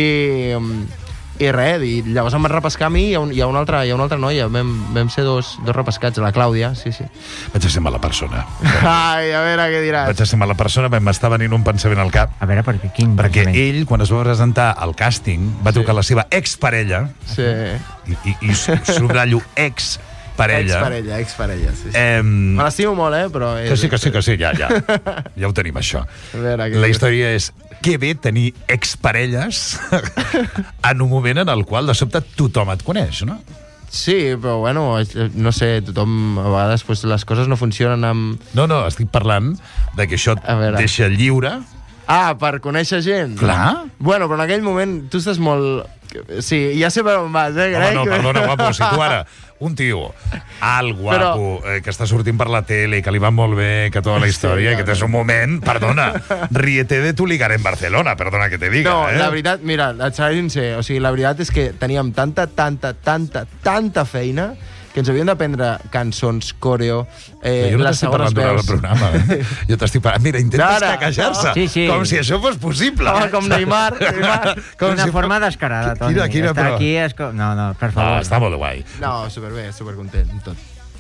I res, i llavors em van repescar a mi i a una altra noia. Vam ser dos repescats, la Clàudia, sí. Vaig a ser mala persona. Ai, a veure què diràs. Vaig a ser mala persona, m'està venint un pensament al cap. A veure, quin perquè pensament? ell, quan es va presentar al càsting, va trucar la seva exparella, i subratllo exparella. Exparella, sí. Me l'estimo molt, però... Que sí, ja ho tenim, això. La història és que bé tenir exparelles en un moment en el qual de sobte tothom et coneix, no? Sí, però bueno, no sé, tothom a vegades pues, les coses no funcionen amb... No, estic parlant de que això et deixa lliure. Per conèixer gent? Clar. Bueno, però en aquell moment tu estàs molt... Sí, ja sé per on vas, Home, no, perdona, guapo, si tu ara, un tio alt, guapo, que està sortint per la tele, que li va molt bé, que tota la història, que tens un moment, perdona, ríete de tu ligar en Barcelona, perdona que te diga. No, la veritat, mira, et seré sincer, o sigui, la veritat és que teníem tanta feina que ens havíem d'aprendre cançons, coreo, les segones veus... Programa, Jo t'estic parlant. Mira, intentes caquejar-se, com si això fos possible. Com Neymar. D'una forma descarada, Toni. Estar aquí és... No, per favor. Està molt guai. No, superbé, supercontent, tot.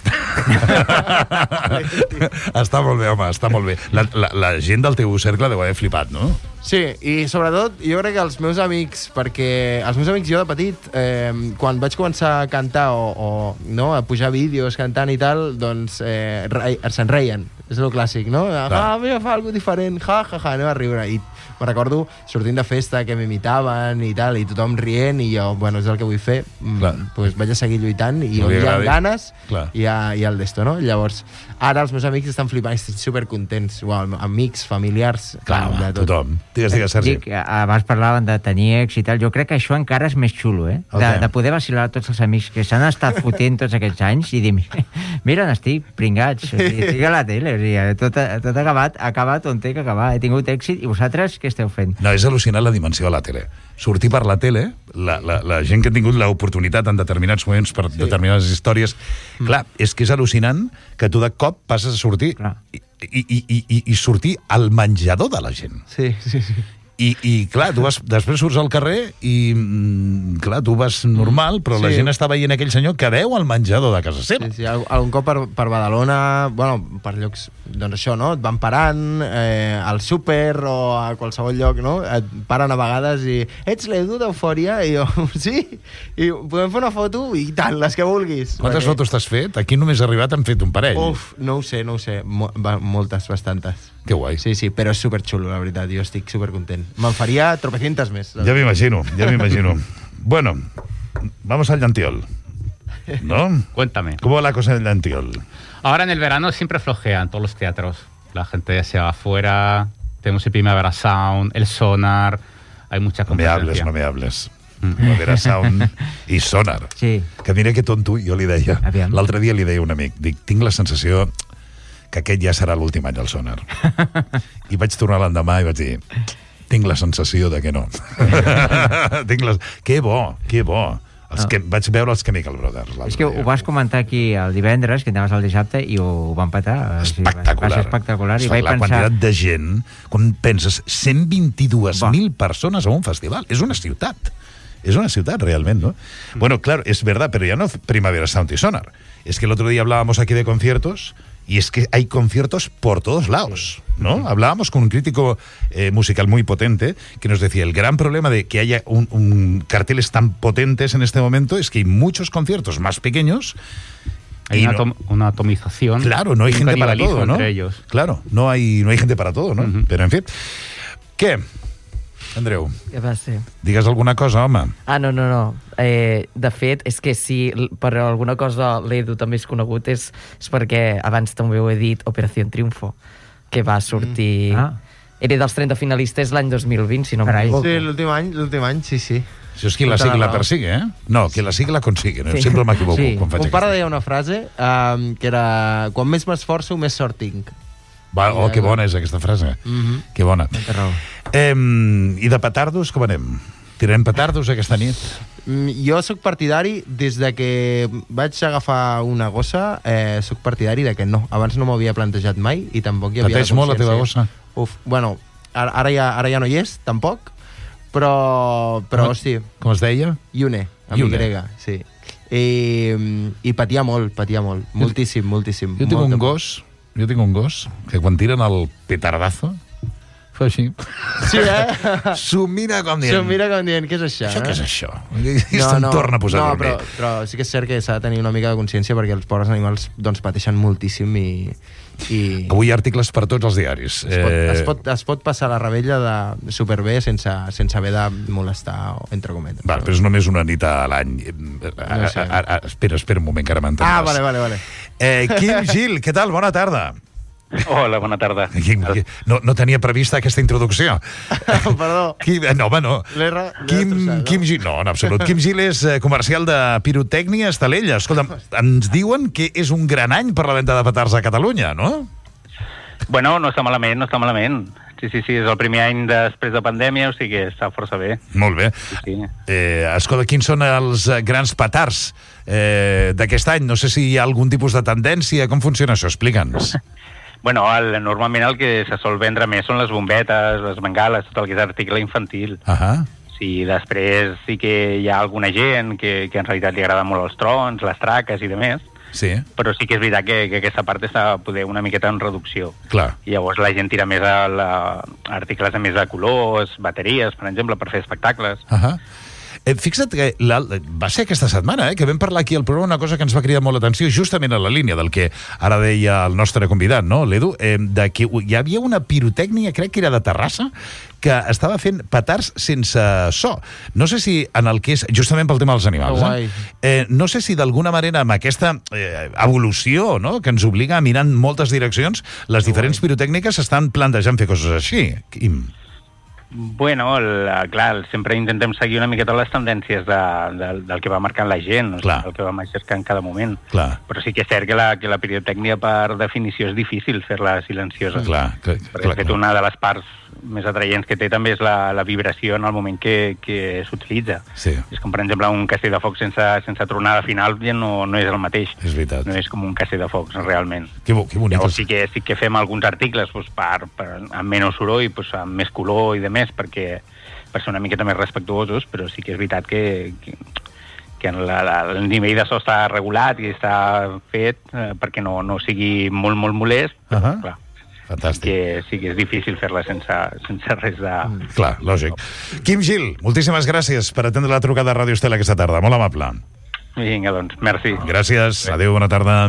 Està molt bé, home, està molt bé. La gent del teu cercle deu haver flipat, no? Sí, i sobretot jo crec que els meus amics, perquè els meus amics jo de petit, quan vaig començar a cantar o no, a pujar vídeos cantant i tal, doncs se'n reien, és el clàssic, no? Mira, fa alguna diferent, anem a riure. I me'n recordo sortint de festa que m'imitaven i tal, i tothom rient, i jo, bueno, és el que vull fer, doncs vaig a seguir lluitant, i on hi ha ganes, hi ha el d'esto, no? Llavors, ara els meus amics estan flipant, estic supercontents, amics, familiars, clar, tothom. Digues, Sergi. Abans parlaven de tenir èxit i tal, jo crec que això encara és més xulo, de poder vacilar tots els amics que s'han estat fotent tots aquests anys i dir, mira, n'estic pringats, estic a la tele, tot ha acabat on té que acabar, he tingut èxit, i vosaltres què esteu fent? No, és al·lucinant la dimensió de la tele. Sortir per la tele, la gent que ha tingut l'oportunitat en determinats moments per determinades històries, clar, és que és al·lucinant que tu de cop passes a sortir i sortir al menjador de la gent. Sí. I clar, tu després surts al carrer i clar, tu vas normal, però la gent està veient aquell senyor que veu al menjador de casa seva. Sí, algun cop per Badalona, bueno, per llocs, doncs això, no? Et van parant al súper o a qualsevol lloc, no? Et paren a vegades i ets l'Edu d'Eufòria? I jo, sí, i podem fer una foto? I tant, les que vulguis. Quantes fotos t'has fet? Aquí només he arribat, hem fet un parell. No ho sé. Moltes, bastantes. Que guai. Sí, però és superxulo, la veritat. Jo estic supercontent. Me'n faria tropecientas més. Ya me imagino. Bueno, vamos al Llantiol, ¿no? Cuéntame. ¿Cómo va la cosa en el Llantiol? Ahora en el verano siempre flojean todos los teatros. La gente ya se va afuera, tenemos el Primavera Sound, el Sonar, hay mucha competencia. No me hables. Primavera Sound i Sonar. Sí. Que mira que tonto, jo li deia. L'altre dia li deia a un amic, dic, tinc la sensació que aquest ja serà l'últim any del Sonar. I vaig tornar l'endemà i vaig dir, tinc la sensació de que no. Que bo. Vaig veure els Chemical Brothers. És que ho vas comentar aquí el divendres, que anaves el dissabte, i ho van petar. Espectacular. Va ser espectacular. I vaig la quantitat de gent, quan penses, 122.000 persones a un festival. És una ciutat. Es una ciudad realmente, ¿no? Bueno, claro, es verdad, pero ya no Primavera Sound y Sonar. Es que el otro día hablábamos aquí de conciertos y es que hay conciertos por todos lados, ¿no? Hablábamos con un crítico musical muy potente que nos decía, el gran problema de que haya carteles tan potentes en este momento es que hay muchos conciertos más pequeños. Hay una atomización. Claro, no hay gente para todo, ¿no? Entre ellos. Claro, no hay gente para todo, ¿no? Pero en fin... Què? Andreu, Què va ser? digues alguna cosa, home. Ah, no. De fet, és que si per alguna cosa l'Edu també és conegut és perquè abans també ho he dit, Operació Triunfo, que va sortir... Era dels 30 finalistes l'any 2020, si no m'equivoco. Sí, l'últim any, sí. Això és qui la sigla persigue, No, qui la sigla consigue. Sí. Sempre m'equivoco quan faig Un pare deia una frase que era: quan més m'esforço, més sort tinc. Que bona és aquesta frase. Que bona. I de petardos, com anem? Tirem petardos aquesta nit? Jo sóc partidari, des de que vaig agafar una gossa, sóc partidari de que no. Abans no m'havia plantejat mai i tampoc hi havia... Pateix molt la teva gossa? Bueno, ara ja no hi és, tampoc, però sí. Com es deia? Iune, amb Y, sí. I patia molt, moltíssim. Jo tinc un gos que quan tiren el petardazo fa així. Sí, S'ho mira com dient. Què és això? Què és això? I se'n torna a posar a dormir. Però sí que és cert que s'ha de tenir una mica de consciència perquè els pobres animals doncs, pateixen moltíssim i... Avui hi ha articles per tots els diaris. Es pot passar la rebella de superbé sense haver de molestar, entre cometes. Però és només una nit a l'any. Espera un moment, que ara m'entendràs. Vale. Quim Gil, què tal? Bona tarda. Hola, bona tarda. No tenia prevista aquesta introducció. Perdó. No. Quim Gil, no, en absolut. Quim Gil és comercial de pirotècnia a Estalella. Escolta'm, ens diuen que és un gran any per la venda de petards a Catalunya, no? Bueno, no està malament. Sí, és el primer any després de pandèmia, o sigui que està força bé. Molt bé. Sí. Escolta, quins són els grans petards d'aquest any? No sé si hi ha algun tipus de tendència. Com funciona això? Explica'ns. Bueno, normalment el que se sol vendre més són les bombetes, les bengales, tot el que és article infantil. Sí, després sí que hi ha alguna gent que en realitat li agrada molt els trons, les traques i demés. Sí. Però sí que és veritat que aquesta part està poder una miqueta en reducció. Clar. I llavors la gent tira més a articles de més de colors, bateries, per exemple, per fer espectacles. Fixa't que va ser aquesta setmana que vam parlar aquí al programa una cosa que ens va cridar molt l'atenció, justament a la línia del que ara deia el nostre convidat, no, l'Edu, de que hi havia una pirotècnia, crec que era de Terrassa, que estava fent petards sense so. No sé si en el que és, justament pel tema dels animals, no sé si d'alguna manera amb aquesta evolució, no?, que ens obliga a mirar en moltes direccions, les diferents pirotècniques s'estan plantejant fer coses així. Bueno, clar, sempre intentem seguir una miqueta les tendències del que va marcant la gent, el que va marcant en cada moment. Però sí que és cert que la pirotècnia, per definició, és difícil fer-la silenciosa. Perquè, de fet, una de les parts més atraients que té també és la vibració en el moment que s'utilitza. És com, per exemple, un castell de foc sense tronada final ja no és el mateix. És veritat. No és com un castell de foc, realment. Que bonic. Llavors sí que fem alguns articles amb menys soroll, amb més color i de més, per ser una miqueta més respectuosos, però sí que és veritat que el nivell de so està regulat i està fet perquè no sigui molt, molt molest, però clar, fantàstic. Sí que és difícil fer-la sense res de... Clar, lògic. Quim Gil, moltíssimes gràcies per atendre la trucada de Ràdio Estela aquesta tarda. Molt amable. Vinga, doncs, merci. Gràcies. Adéu, bona tarda.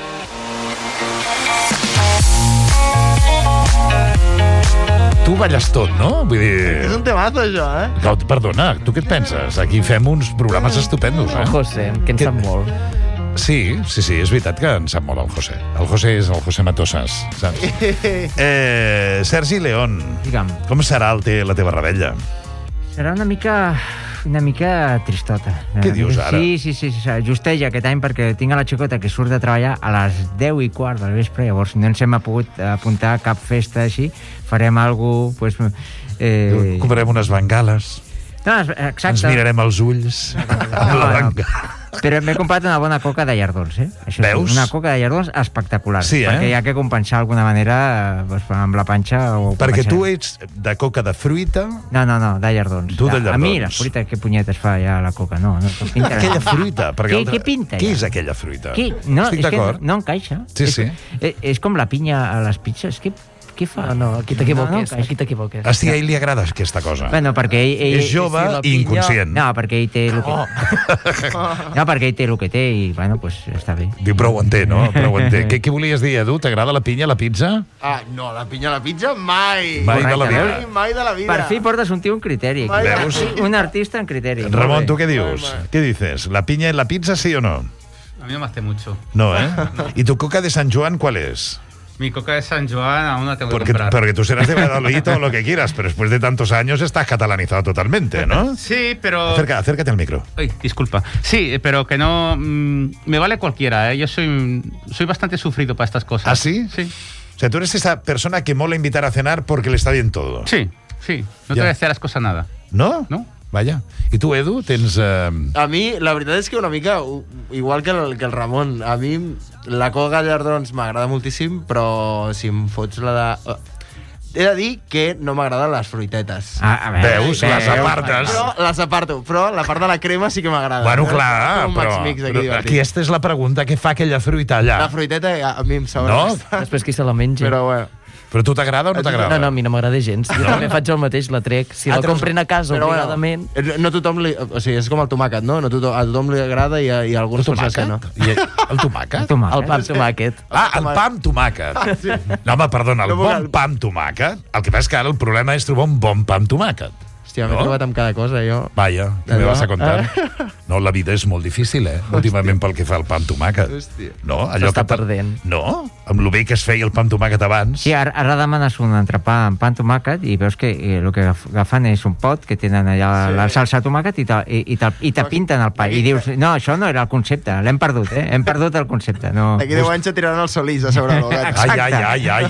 Tu balles tot, no? Vull dir... És un temazo, això, Perdona, tu què et penses? Aquí fem uns programes estupendos, El José, que en sap molt. Sí, és veritat que en sap molt el José. El José és el José Matosas, saps? Sergi León, com serà la teva rebella? Serà una mica tristota. Què dius ara? Sí, justeja aquest any perquè tinc a la xicota que surt de treballar a les 10:15 del vespre, llavors no ens hem pogut apuntar a cap festa així, farem alguna cosa... Comprarem unes bengales. No, exacte. Ens mirarem els ulls. Però m'he comprat una bona coca de llardons, Això veus? Una coca de llardons espectacular. Sí, perquè hi ha que compensar d'alguna manera amb la panxa. Perquè tu ets de coca de fruita... No, de llardons. Tu de llardons. A mi la fruita, què punyetes fa ja la coca? No pinta. Aquella fruita. Què pinta? Què és aquella fruita? No, estic d'acord. No encaixa. Sí. És com la pinya a les pizzas. Què fa? No, aquí t'equivoques, aquí t'equivoques. Hosti, a ell li agrada aquesta cosa. Bueno, perquè ell... És jove i inconscient. No, perquè ell té el que... No, perquè ell té el que té i, bueno, pues està bé. Diu, però ho entén, no? Però ho entén. Què volies dir, Edu? T'agrada la pinya, la pizza? No, la pinya a la pizza, mai! Mai de la vida. Mai de la vida. Per fi portes un tio amb criteri. Veus? Un artista amb criteri. Ramon, tu què dius? Què dices? ¿La piña en la pizza, sí o no? A mí no me hace mucho. No, ¿eh? ¿Y tu coca de San Juan cuál es? Mi coca de San Juan aún la tengo que comprar. Porque tú serás de Valladolid o lo que quieras, pero después de tantos años estás catalanizado totalmente, ¿no? Sí, pero... Acércate al micro. Ay, disculpa. Sí, pero que no... me vale cualquiera, ¿eh? Yo soy bastante sufrido para estas cosas. ¿Ah, sí? Sí. O sea, tú eres esa persona que mola invitar a cenar porque le está bien todo. Sí. No te voy a hacer las cosas nada. ¿No? No. Vaja. I tu, Edu, tens... A mi, la veritat és que una mica, igual que el Ramon, a mi la coca Gallardons m'agrada moltíssim, però si em fots la de... He de dir que no m'agraden les fruitetes. Veus? Les apartes. Però les aparto, però la part de la crema sí que m'agrada. Bueno, clar, però aquesta és la pregunta, què fa aquella fruita allà? La fruiteta a mi em sobra. No? Després qui se la menja. Però bueno. Però tu t'agrada o no t'agrada? No, a mi no m'agrada gens. Jo també faig el mateix, la trec. Si la compren a casa obligadament... No tothom li... O sigui, és com el tomàquet, no? A tothom li agrada i a alguns potser que no. El tomàquet? El pa amb tomàquet. El pa amb tomàquet. No, home, perdona, el bon pa amb tomàquet. El que passa és que ara el problema és trobar un bon pa amb tomàquet. Hòstia, m'he trobat amb cada cosa, jo. Vaja, què me vas a contar? No, la vida és molt difícil, últimament pel que fa al pa amb tomàquet. No, allò s'està perdent. No, amb el bé que es feia el pa amb tomàquet abans. Sí, ara demanes un entrepà amb pa amb tomàquet i veus que el que agafen és un pot que tenen allà la salsa de tomàquet i te pinten el pa. I dius, no, això no era el concepte, l'hem perdut, Hem perdut el concepte. D'aquí 10 anys se tiraran els solís a sobre el gat. Ai.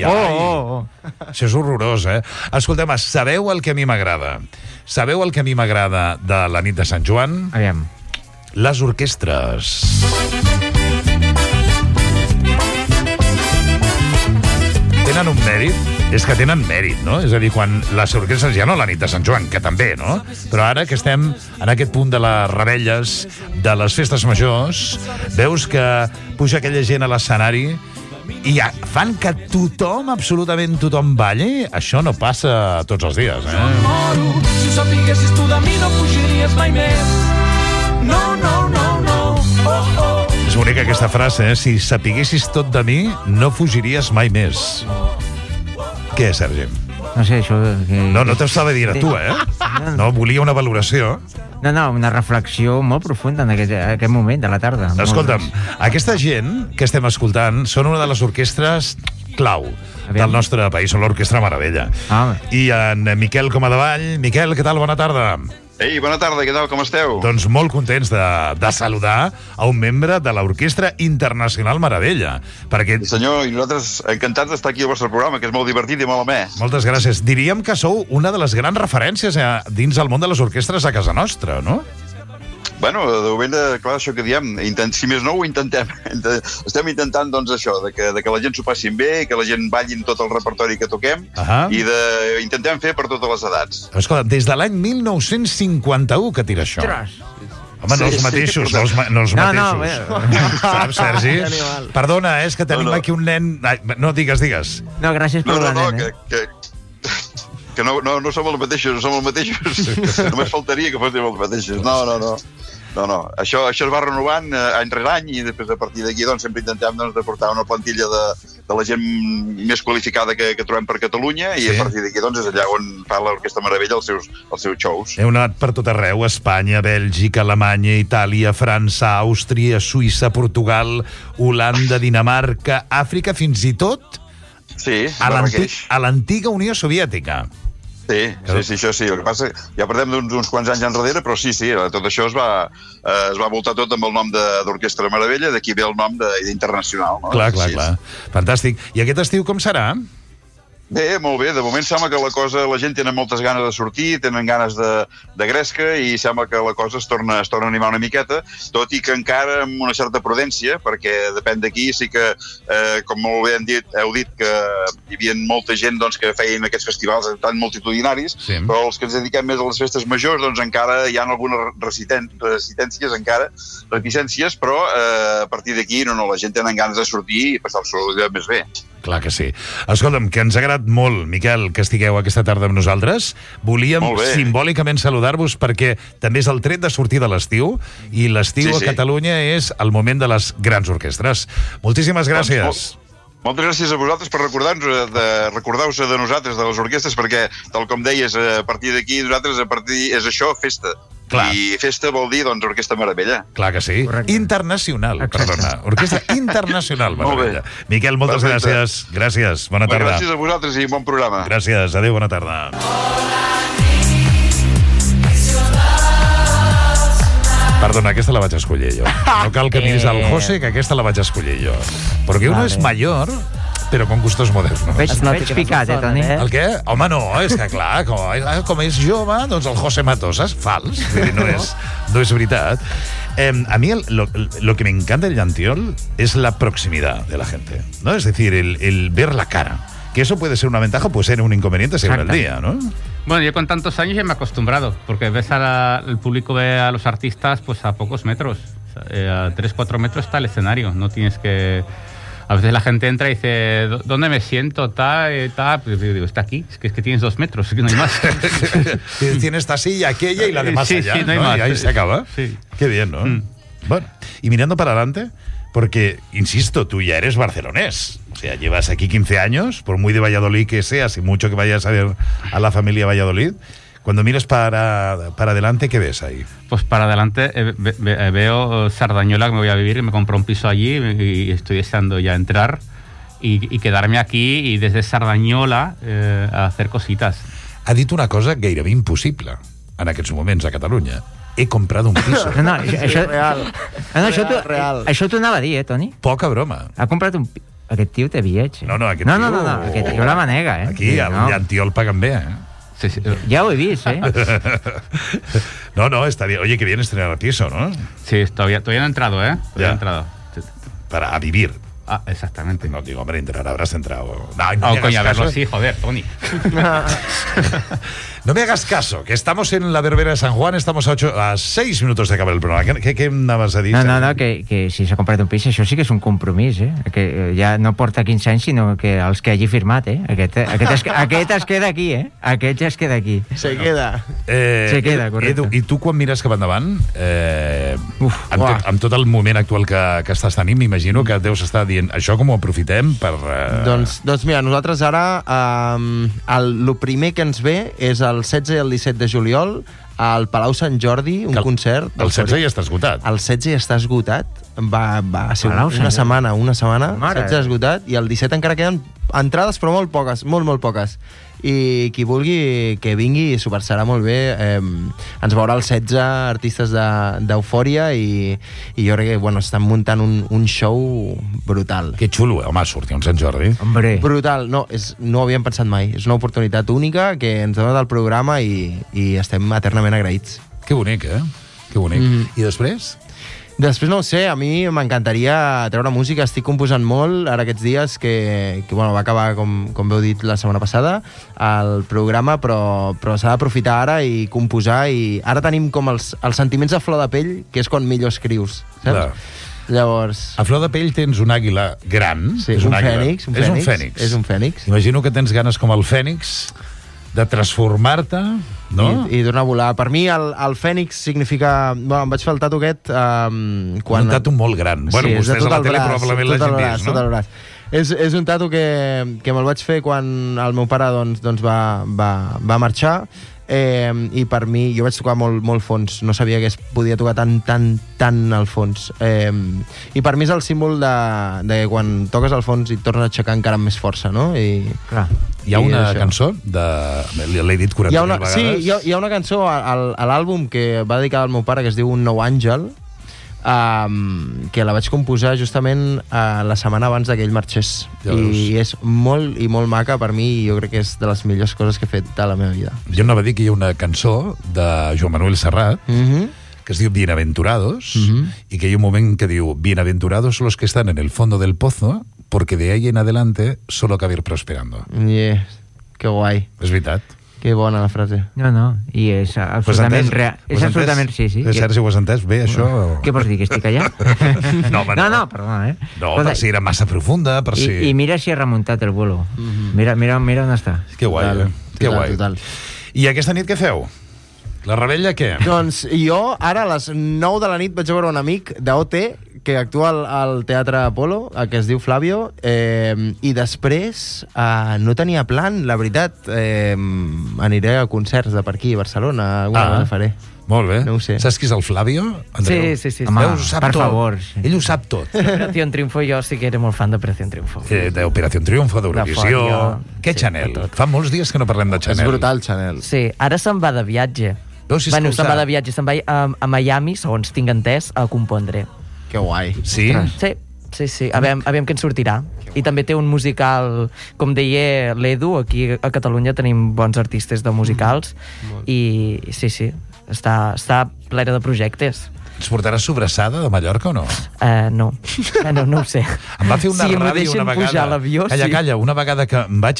Això és horrorós, Escolteu, sabeu el que a mi m'agrada? Sabeu el que a mi m'agrada de la nit de Sant Joan? Aviam. Les orquestres. Tenen un mèrit? És que tenen mèrit, no? És a dir, quan les orquestres, ja no la nit de Sant Joan, que també, no? Però ara que estem en aquest punt de les rebelles, de les festes majors, veus que puja aquella gent a l'escenari i fan que tothom, absolutament tothom, balli. Això no passa tots els dies, Moro, si ho sapiguessis tu de mi no fugiries mai més. No. És bonica aquesta frase, Si sapiguessis tot de mi, no fugiries mai més. Què, Sergi? No sé, això... No t'ho estava dient a tu, No, volia una valoració. No, una reflexió molt profunda en aquest moment de la tarda. Escolta'm, aquesta gent que estem escoltant són una de les orquestres clau del nostre país, són l'Orquestra Meravella. I en Miquel Comadevall. Miquel, què tal? Bona tarda. Ei, bona tarda, què tal, com esteu? Doncs molt contents de saludar a un membre de l'Orquestra Internacional Meravella. Perquè... Senyor, i nosaltres encantats d'estar aquí al vostre programa, que és molt divertit i molt amè. Moltes gràcies. Diríem que sou una de les grans referències dins el món de les orquestres a casa nostra, no? Bueno, de moment, clar, això que diem, si més no ho intentem. Estem intentant, doncs, això, de que la gent s'ho passin bé, que la gent ballin tot el repertori que toquem i intentem fer per totes les edats. Escolta, des de l'any 1951 que tira això. Home, no els mateixos, no els mateixos. Saps, Sergi? Perdona, és que tenim aquí un nen... No, digues. No, gràcies per la nena. Que no som els mateixos, Només faltaria que fóssim els mateixos. No. Això es va renovant any rere any i després a partir d'aquí sempre intentem de portar una plantilla de la gent més qualificada que trobem per Catalunya i a partir d'aquí és allà on fa l'Orquestra Meravella els seus shows. Heu anat per tot arreu, Espanya, Bèlgica, Alemanya, Itàlia, França, Àustria, Suïssa, Portugal, Holanda, Dinamarca, Àfrica, fins i tot a l'antiga Unió Soviètica. Sí, això sí. El que passa ja parlem d'uns quants anys enrere, però sí, tot això es va voltar tot amb el nom d'Orquestra Meravella, d'aquí ve el nom d'Internacional. Clar. Fantàstic. I aquest estiu com serà? Bé, molt bé. De moment sembla que la gent tenen moltes ganes de sortir, tenen ganes de gresca i sembla que la cosa es torna a animar una miqueta, tot i que encara amb una certa prudència, perquè depèn d'aquí, sí que, com molt bé heu dit, que hi havia molta gent que feien aquests festivals tan multitudinaris, però els que ens dediquem més a les festes majors, encara hi ha algunes reticències, però a partir d'aquí la gent tenen ganes de sortir i passar-s'ho més bé. Clar que sí. Escolta'm, que ens ha agradat molt, Miquel, que estigueu aquesta tarda amb nosaltres. Volíem simbòlicament saludar-vos perquè també és el tret de sortir de l'estiu i l'estiu a Catalunya és el moment de les grans orquestres. Moltíssimes gràcies. Moltes gràcies a vosaltres per recordar-vos de nosaltres, de les orquestres, perquè, tal com deies, a partir d'aquí, nosaltres, és això, festa. Clar. I festa vol dir, doncs, Orquestra Meravella. Clar que sí. Correcte. Internacional, perdona. Orquestra Internacional Meravella. Miquel, moltes gràcies. Gràcies, bona tarda. Gràcies a vosaltres i bon programa. Gràcies, adéu, bona tarda. Perdona, aquesta la vaig escollir jo. No cal que miris al José, que aquesta la vaig escollir jo. Perquè uno és mayor, però con gustos modernos. Veig picat, Toni? El què? Home, no, és que clar, com és jove, doncs el José Matosas, fals. No és veritat. A mí lo que me encanta del Llantiol es la proximidad de la gente, ¿no? Es decir, el ver la cara. Que eso puede ser una ventaja, puede ser un inconveniente según el día, ¿no? Bueno, yo con tantos años ya me he acostumbrado, porque ves el público ve a los artistas pues a pocos metros, a 3-4 metros está el escenario, no tienes que... A veces la gente entra y dice, ¿dónde me siento? Pues digo, está aquí, es que tienes 2 metros, es que no hay más. Tienes esta silla, aquella y la de más allá, sí, no hay más. Y ahí se acaba. Sí. Qué bien, ¿no? Bueno, y mirando para adelante, porque, insisto, tú ya eres barcelonés. O sea, llevas aquí 15 años, por muy de Valladolid que seas y mucho que vayas a ver a la familia Valladolid. Cuando miras para adelante, ¿qué ves ahí? Pues para adelante veo Sardañola, que me voy a vivir, me compro un piso allí y estoy deseando ya entrar y quedarme aquí y desde Sardañola a hacer cositas. Ha dit una cosa gairebé impossible en aquests moments a Catalunya. He comprat un piso. No, això t'ho anava a dir, Toni? Poca broma. Ha comprat un piso. Aquest tio té viatge. No, aquest tio... No, aquest tio la manega, Aquí, al Llantiol paguen bé, Sí. Ya lo he visto, No, está bien. Oye, que bien estrenar el piso, ¿no? Sí, todavía no he entrado, ¿eh? Todavía he entrado. Para vivir. Ah, exactamente. No, digo, hombre, entrar, habrás entrado. Coño, a verlo así, joder, Toni. No me hagas caso, que estamos en la verbena de San Juan, estamos a 6 minutos de acabar el programa. ¿Qué anaves a dir? No, que si s'ha comprat un pis, això sí que és un compromís, que ja no porta 15 anys, sinó que els que hagi firmat, Aquest es queda aquí, Aquest ja es queda aquí. Se queda. Se queda, correcte. Edu, i tu quan mires cap endavant, amb tot el moment actual que estàs tenint, m'imagino que deus estar dient, això com ho aprofitem per... Doncs mira, nosaltres ara el primer que ens ve és el 16 i el 17 de juliol al Palau Sant Jordi, un concert. El 16 ja està esgotat. El 16 ja està esgotat. Va ser una setmana. 16 esgotat, i el 17 encara queden entrades, però molt poques, molt poques. I qui vulgui que vingui s'ho passarà molt bé. Ens veurà els 16 artistes d'Eufòria i jo crec que estan muntant un show brutal. Que xulo, home, sortir un Sant Jordi. Hombre. Brutal, no ho havíem pensat mai. És una oportunitat única que ens dona del programa i estem eternament agraïts. Que bonic, Que bonic. I després? Després no ho sé, a mi m'encantaria treure música, estic composant molt ara aquests dies que va acabar, com veu dit la setmana passada, el programa, però s'ha d'aprofitar ara i composar, i ara tenim com els sentiments a flor de pell, que és quan millor escrius, saps? Clar. Llavors... A flor de pell tens un àguila gran. Sí, un fènix. És un fènix. Imagino que tens ganes com el fènix de transformar-te, no? I tornar a volar. Per mi el fènix significa... Bueno, em vaig fer el tatu aquest un tatu molt gran. Bueno, vostès a la tele probablement l'hagin vist, no? Tot el braç. És un tatu que me'l vaig fer quan el meu pare va marxar, i per mi, jo vaig tocar molt fons, no sabia que es podia tocar tan al fons, i per mi és el símbol de quan toques al fons i tornes a aixecar encara amb més força, no? Clar. Hi ha una cançó l'he dit 40.000 vegades. Sí, hi ha una cançó a l'àlbum que va dedicar al meu pare, que es diu Un nou àngel, que la vaig composar justament la setmana abans que ell marxés, i és molt i molt maca per mi, i jo crec que és de les millors coses que he fet a la meva vida. Jo anava a dir que hi ha una cançó de Joan Manuel Serrat que es diu Bienaventurados, y que hay un moment que diu Bienaventurados los que están en el fondo del pozo, porque de ahí en adelante solo cabe ir prosperando. Que guai. És veritat. Que bona la frase. No, i és absolutament real. És absolutament, sí. Sergi, ho has entès bé, això? Què vols dir, que estic allà? No, perdona, No, per si era massa profunda, per si... I mira si ha remuntat el vuelo. Mira on està. Que guai, que guai. I aquesta nit què feu? La rebella, què? Doncs jo, ara a les 9 de la nit vaig veure un amic d'OT que actua al Teatre Apolo, que es diu Flavio, i després no tenia plan, la veritat. Aniré a concerts de per aquí, a Barcelona, alguna cosa faré. Molt bé. No ho sé. Saps qui és el Flavio, Andreu? Sí. Home, per favor. Ell ho sap tot. Operación Triunfo, jo sí que era molt fan d'Operación Triunfo. D'Operación Triunfo, d'Eurovisió... Què, Chanel? Fa molts dies que no parlem de Chanel. És brutal, Chanel. Sí, ara se'n va de viatge. Se'n va de viatge, se'n va a Miami, segons tinc entès, a compondre. Que guai. Sí? Sí. Aviam què en sortirà. I també té un musical, com deia l'Edu, aquí a Catalunya tenim bons artistes de musicals, i sí, està plena de projectes. Ens portaràs sobrassada de Mallorca o no? No ho sé. Em va fer una ràbia una vegada... pujar a l'avió, Calla, una vegada que em vaig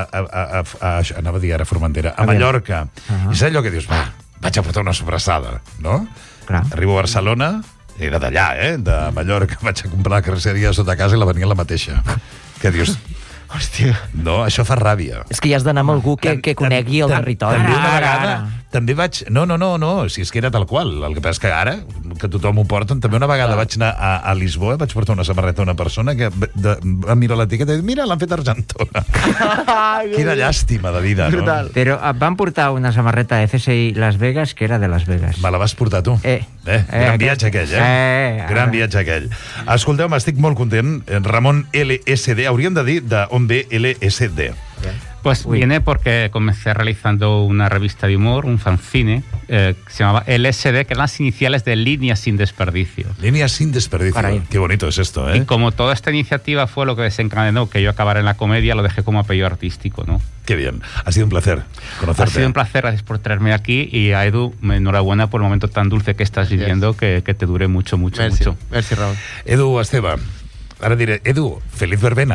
anava a dir ara a Formentera, a Mallorca, i saps allò que dius, vaig a portar una sobrassada, no? Clar. Arribo a Barcelona, era d'allà, de Mallorca, vaig a comprar la carnisseria sota casa i la venia la mateixa. Què dius? Hòstia. No, això fa ràbia. És que hi has d'anar amb algú que conegui el territori. També una vegada... També vaig... No, si és que era tal qual. El que passa és que ara, que tothom ho porten, també una vegada vaig anar a Lisboa, vaig portar una samarreta a una persona que va mirar l'etiqueta i mira, l'han fet Argentona. Quina llàstima de vida, no? Però et van portar una samarreta de CSI Las Vegas que era de Las Vegas. Me la vas portar tu? Gran viatge aquell, Gran viatge aquell. Escolteu-me, estic molt content. Ramon LSD, hauríem de dir d'on ve LSD. Pues viene porque comencé realizando una revista de humor, un fanzine, que se llamaba LSD, que eran las iniciales de Líneas sin Desperdicio. Líneas sin Desperdicio. Caray. Qué bonito es esto, ¿eh? Y como toda esta iniciativa fue lo que desencadenó que yo acabara en la comedia, lo dejé como apellido artístico, ¿no? Qué bien. Ha sido un placer conocerte. Ha sido un placer, gracias por traerme aquí. Y a Edu, enhorabuena por el momento tan dulce que estás viviendo, que te dure mucho. Merci, Raúl. Edu Esteve, ara diré, Edu, feliç verbena.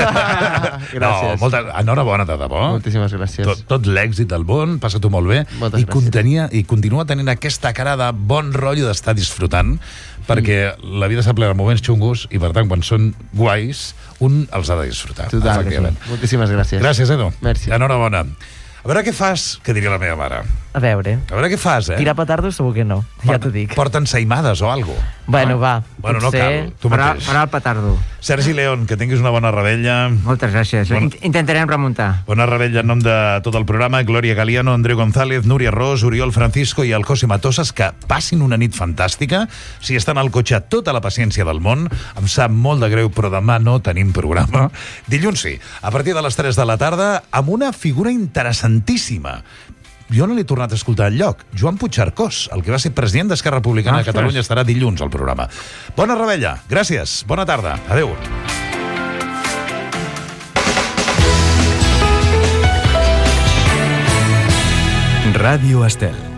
Gràcies. Enhorabona, de debò. Moltíssimes gràcies. Tot l'èxit del món, passa-t'ho molt bé. Moltes gràcies. I continua tenint aquesta cara de bon rotllo d'estar disfrutant, perquè la vida s'ha plena de moments xungos i, per tant, quan són guais, un els ha de disfrutar. Total, moltíssimes gràcies. Gràcies, Edu. Merci. Enhorabona. A veure què fas, que diria la meva mare. A veure què fas, Tirar petardos segur que no, ja t'ho dic. Porten saimades o algo. Bueno, va. Bueno, no cal. Tu mateix. Farà el petardo. Sergi León, que tinguis una bona rebella. Moltes gràcies. Intentarem remuntar. Bona rebella en nom de tot el programa. Glòria Galiano, Andreu González, Núria Ros, Oriol Francisco i el José Matosas, que passin una nit fantàstica. Si estan al cotxe, tota la paciència del món. Em sap molt de greu, però demà no tenim programa. Dilluns sí, a partir de les 3 de la tarda, amb una figura interessantíssima. Jo no l'he tornat a escoltar enlloc. Joan Puigcercós, el que va ser president d'Esquerra Republicana de Catalunya, estarà dilluns al programa. Bona rebella, gràcies, bona tarda, adeu. Ràdio Estel.